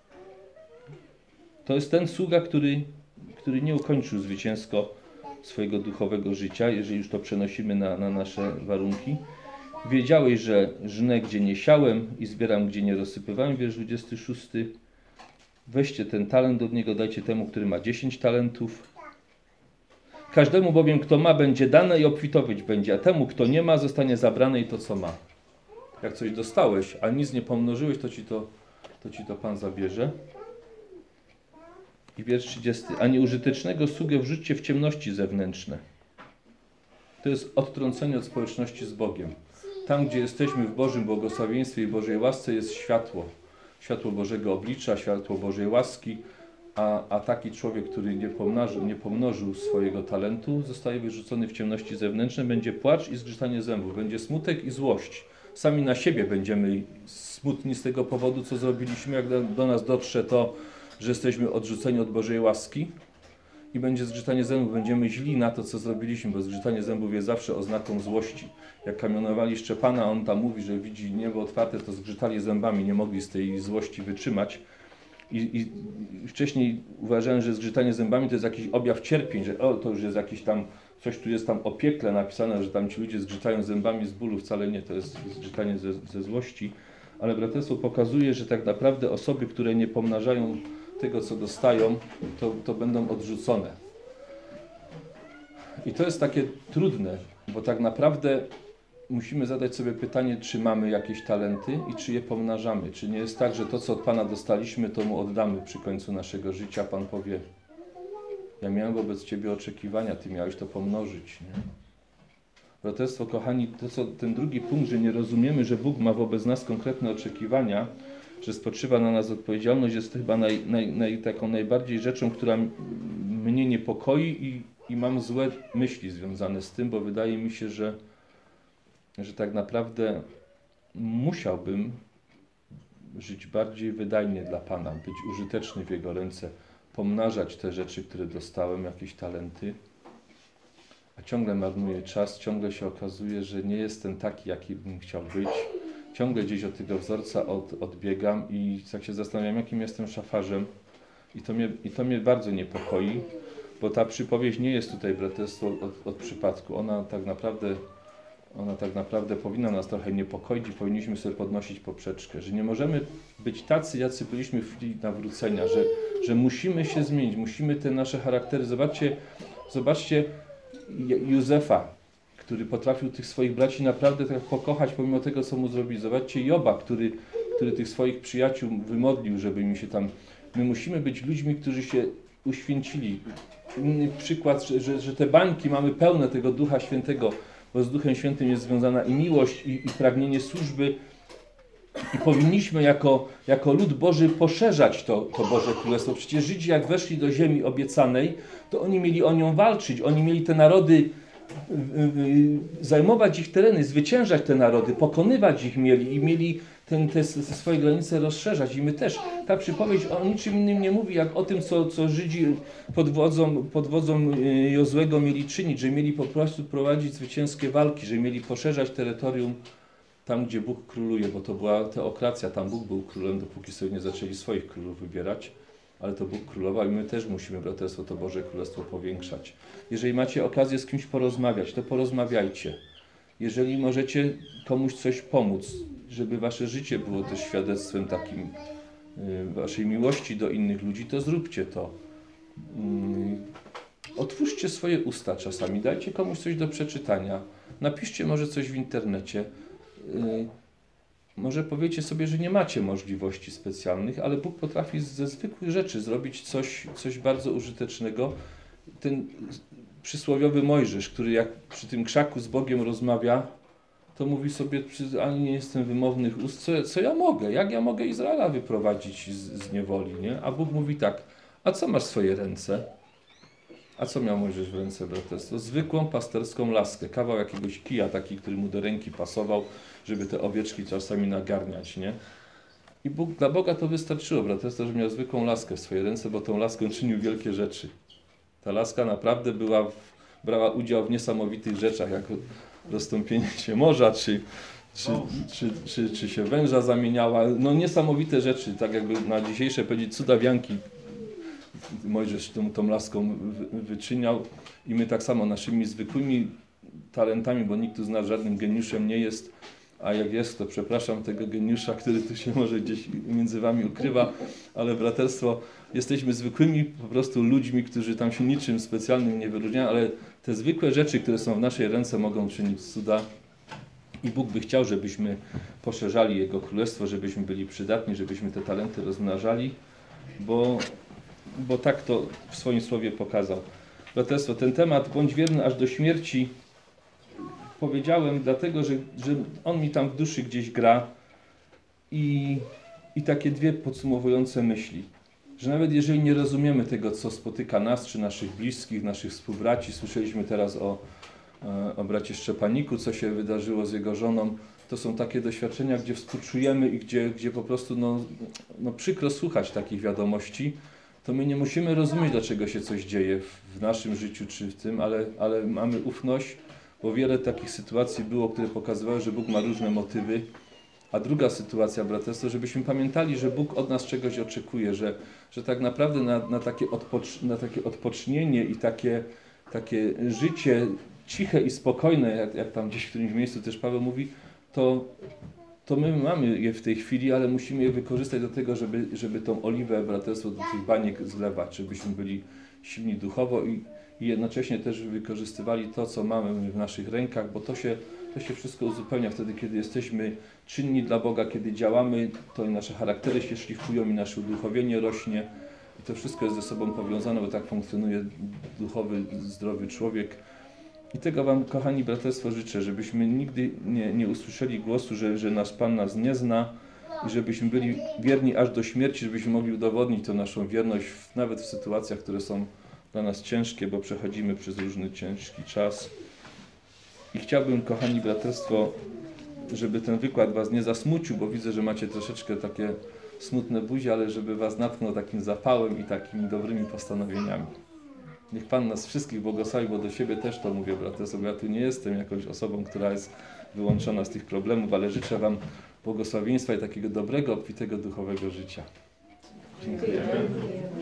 To jest ten sługa, który, który nie ukończył zwycięsko swojego duchowego życia, jeżeli już to przenosimy na, na nasze warunki. Wiedziałeś, że żnę, gdzie nie siałem i zbieram, gdzie nie rozsypywałem. Wiersz dwudziesty szósty. Weźcie ten talent od niego, dajcie temu, który ma dziesięć talentów. Każdemu bowiem, kto ma, będzie dane i obfitować będzie, a temu, kto nie ma, zostanie zabrane i to, co ma. Jak coś dostałeś, a nic nie pomnożyłeś, to ci to, to, ci to Pan zabierze. I wiersz trzydziesty. A nieużytecznego sługę wrzućcie w ciemności zewnętrzne. To jest odtrącenie od społeczności z Bogiem. Tam, gdzie jesteśmy w Bożym błogosławieństwie i Bożej łasce, jest światło. Światło Bożego oblicza, światło Bożej łaski, a, a taki człowiek, który nie pomnożył, nie pomnożył swojego talentu, zostaje wyrzucony w ciemności zewnętrzne, będzie płacz i zgrzytanie zębów, będzie smutek i złość. Sami na siebie będziemy smutni z tego powodu, co zrobiliśmy, jak do, do nas dotrze to, że jesteśmy odrzuceni od Bożej łaski i będzie zgrzytanie zębów, będziemy źli na to, co zrobiliśmy, bo zgrzytanie zębów jest zawsze oznaką złości. Jak kamionowali Szczepana, on tam mówi, że widzi niebo otwarte, to zgrzytali zębami, nie mogli z tej złości wytrzymać. I, i, i wcześniej uważałem, że zgrzytanie zębami to jest jakiś objaw cierpień, że o, to już jest jakieś tam, coś tu jest tam o piekle napisane, że tam ci ludzie zgrzytają zębami z bólu, wcale nie, to jest zgrzytanie ze, ze złości. Ale braterstwo pokazuje, że tak naprawdę osoby, które nie pomnażają tego, co dostają, to, to będą odrzucone. I to jest takie trudne, bo tak naprawdę musimy zadać sobie pytanie, czy mamy jakieś talenty i czy je pomnażamy. Czy nie jest tak, że to, co od Pana dostaliśmy, to Mu oddamy przy końcu naszego życia. Pan powie: ja miałem wobec Ciebie oczekiwania, Ty miałeś to pomnożyć. Nie? Braterstwo, kochani, to co, ten drugi punkt, że nie rozumiemy, że Bóg ma wobec nas konkretne oczekiwania, że spoczywa na nas odpowiedzialność, jest chyba naj, naj, naj, taką najbardziej rzeczą, która mnie niepokoi i, i mam złe myśli związane z tym, bo wydaje mi się, że, że tak naprawdę musiałbym żyć bardziej wydajnie dla Pana, być użyteczny w Jego ręce, pomnażać te rzeczy, które dostałem, jakieś talenty, a ciągle marnuję czas, ciągle się okazuje, że nie jestem taki, jaki bym chciał być. Ciągle gdzieś od tego wzorca od, odbiegam i tak się zastanawiam, jakim jestem szafarzem. I to mnie, i to mnie bardzo niepokoi, bo ta przypowieść nie jest tutaj braterstwo od, od przypadku. Ona tak naprawdę, ona tak naprawdę powinna nas trochę niepokoić i powinniśmy sobie podnosić poprzeczkę, że nie możemy być tacy, jacy byliśmy w chwili nawrócenia, że, że musimy się zmienić, musimy te nasze charaktery. Zobaczcie, zobaczcie Józefa, który potrafił tych swoich braci naprawdę tak pokochać pomimo tego, co mu zrobili. Zobaczcie Joba, który, który tych swoich przyjaciół wymodlił, żeby mi się tam... My musimy być ludźmi, którzy się uświęcili. Inny przykład, że, że, że te bańki mamy pełne tego Ducha Świętego, bo z Duchem Świętym jest związana i miłość, i, i pragnienie służby. I powinniśmy jako, jako lud Boży poszerzać to, to Boże Królestwo. Przecież Żydzi jak weszli do ziemi obiecanej, to oni mieli o nią walczyć, oni mieli te narody, zajmować ich tereny, zwyciężać te narody, pokonywać ich mieli i mieli ten, te, te swoje granice rozszerzać. I my też, ta przypowieść o niczym innym nie mówi, jak o tym, co, co Żydzi pod wodzą, pod wodzą Jozłego mieli czynić, że mieli po prostu prowadzić zwycięskie walki, że mieli poszerzać terytorium tam, gdzie Bóg króluje, bo to była teokracja, tam Bóg był królem, dopóki sobie nie zaczęli swoich królów wybierać, ale to Bóg królował i my też musimy, braterstwo, to Boże Królestwo powiększać. Jeżeli macie okazję z kimś porozmawiać, to porozmawiajcie. Jeżeli możecie komuś coś pomóc, żeby wasze życie było też świadectwem takim y, waszej miłości do innych ludzi, to zróbcie to. Y, otwórzcie swoje usta czasami, dajcie komuś coś do przeczytania, napiszcie może coś w internecie. Y, może powiecie sobie, że nie macie możliwości specjalnych, ale Bóg potrafi ze zwykłych rzeczy zrobić coś, coś bardzo użytecznego. Ten przysłowiowy Mojżesz, który jak przy tym krzaku z Bogiem rozmawia, to mówi sobie, ani nie jestem wymownych ust, co, co ja mogę? Jak ja mogę Izraela wyprowadzić z, z niewoli, nie? A Bóg mówi tak, a co masz w swoje ręce? A co miał Mojżesz w ręce, braterstwo? Zwykłą pasterską laskę, kawał jakiegoś kija taki, który mu do ręki pasował, żeby te owieczki czasami nagarniać, nie? I Bóg, dla Boga to wystarczyło, braterstwo, że miał zwykłą laskę w swojej ręce, bo tą laską czynił wielkie rzeczy. Ta laska naprawdę była, brała udział w niesamowitych rzeczach, jak rozstąpienie się morza, czy, czy, czy, czy, czy się węża zamieniała. No niesamowite rzeczy, tak jakby na dzisiejsze powiedzieć cudawianki Mojżesz tą, tą laską wy, wyczyniał i my tak samo naszymi zwykłymi talentami, bo nikt tu z nas żadnym geniuszem nie jest, a jak jest, to przepraszam tego geniusza, który tu się może gdzieś między wami ukrywa, ale braterstwo, jesteśmy zwykłymi po prostu ludźmi, którzy tam się niczym specjalnym nie wyróżniają, ale te zwykłe rzeczy, które są w naszej ręce, mogą czynić cuda. I Bóg by chciał, żebyśmy poszerzali Jego Królestwo, żebyśmy byli przydatni, żebyśmy te talenty rozmnażali, bo, bo tak to w swoim słowie pokazał. Braterstwo, ten temat, bądź wierny aż do śmierci, powiedziałem dlatego, że, że on mi tam w duszy gdzieś gra i, i takie dwie podsumowujące myśli. Że nawet jeżeli nie rozumiemy tego, co spotyka nas, czy naszych bliskich, naszych współbraci, słyszeliśmy teraz o, o bracie Szczepaniku, co się wydarzyło z jego żoną, to są takie doświadczenia, gdzie współczujemy i gdzie, gdzie po prostu no, no przykro słuchać takich wiadomości, to my nie musimy rozumieć, dlaczego się coś dzieje w, w naszym życiu czy w tym, ale, ale mamy ufność, bo wiele takich sytuacji było, które pokazywały, że Bóg ma różne motywy. A druga sytuacja, braterstwo, żebyśmy pamiętali, że Bóg od nas czegoś oczekuje, że, że tak naprawdę na, na, takie, odpocz, na takie odpocznienie i takie, takie życie ciche i spokojne, jak, jak tam gdzieś w którymś miejscu też Paweł mówi, to, to my mamy je w tej chwili, ale musimy je wykorzystać do tego, żeby, żeby tą oliwę, braterstwo, do tych baniek zlewać, żebyśmy byli silni duchowo i, i jednocześnie też wykorzystywali to, co mamy w naszych rękach, bo to się, to się wszystko uzupełnia wtedy, kiedy jesteśmy czynni dla Boga, kiedy działamy, to i nasze charaktery się szlifują i nasze uduchowienie rośnie i to wszystko jest ze sobą powiązane, bo tak funkcjonuje duchowy, zdrowy człowiek. I tego Wam, kochani braterstwo, życzę, żebyśmy nigdy nie, nie usłyszeli głosu, że, że nasz Pan nas nie zna i żebyśmy byli wierni aż do śmierci, żebyśmy mogli udowodnić tę naszą wierność w, nawet w sytuacjach, które są dla nas ciężkie, bo przechodzimy przez różny ciężki czas. I chciałbym, kochani braterstwo, żeby ten wykład Was nie zasmucił, bo widzę, że macie troszeczkę takie smutne buzie, ale żeby Was natknął takim zapałem i takimi dobrymi postanowieniami. Niech Pan nas wszystkich błogosławi, bo do siebie też to mówię, braterstwo, bo ja tu nie jestem jakąś osobą, która jest wyłączona z tych problemów, ale życzę Wam błogosławieństwa i takiego dobrego, obfitego duchowego życia. Dziękuję.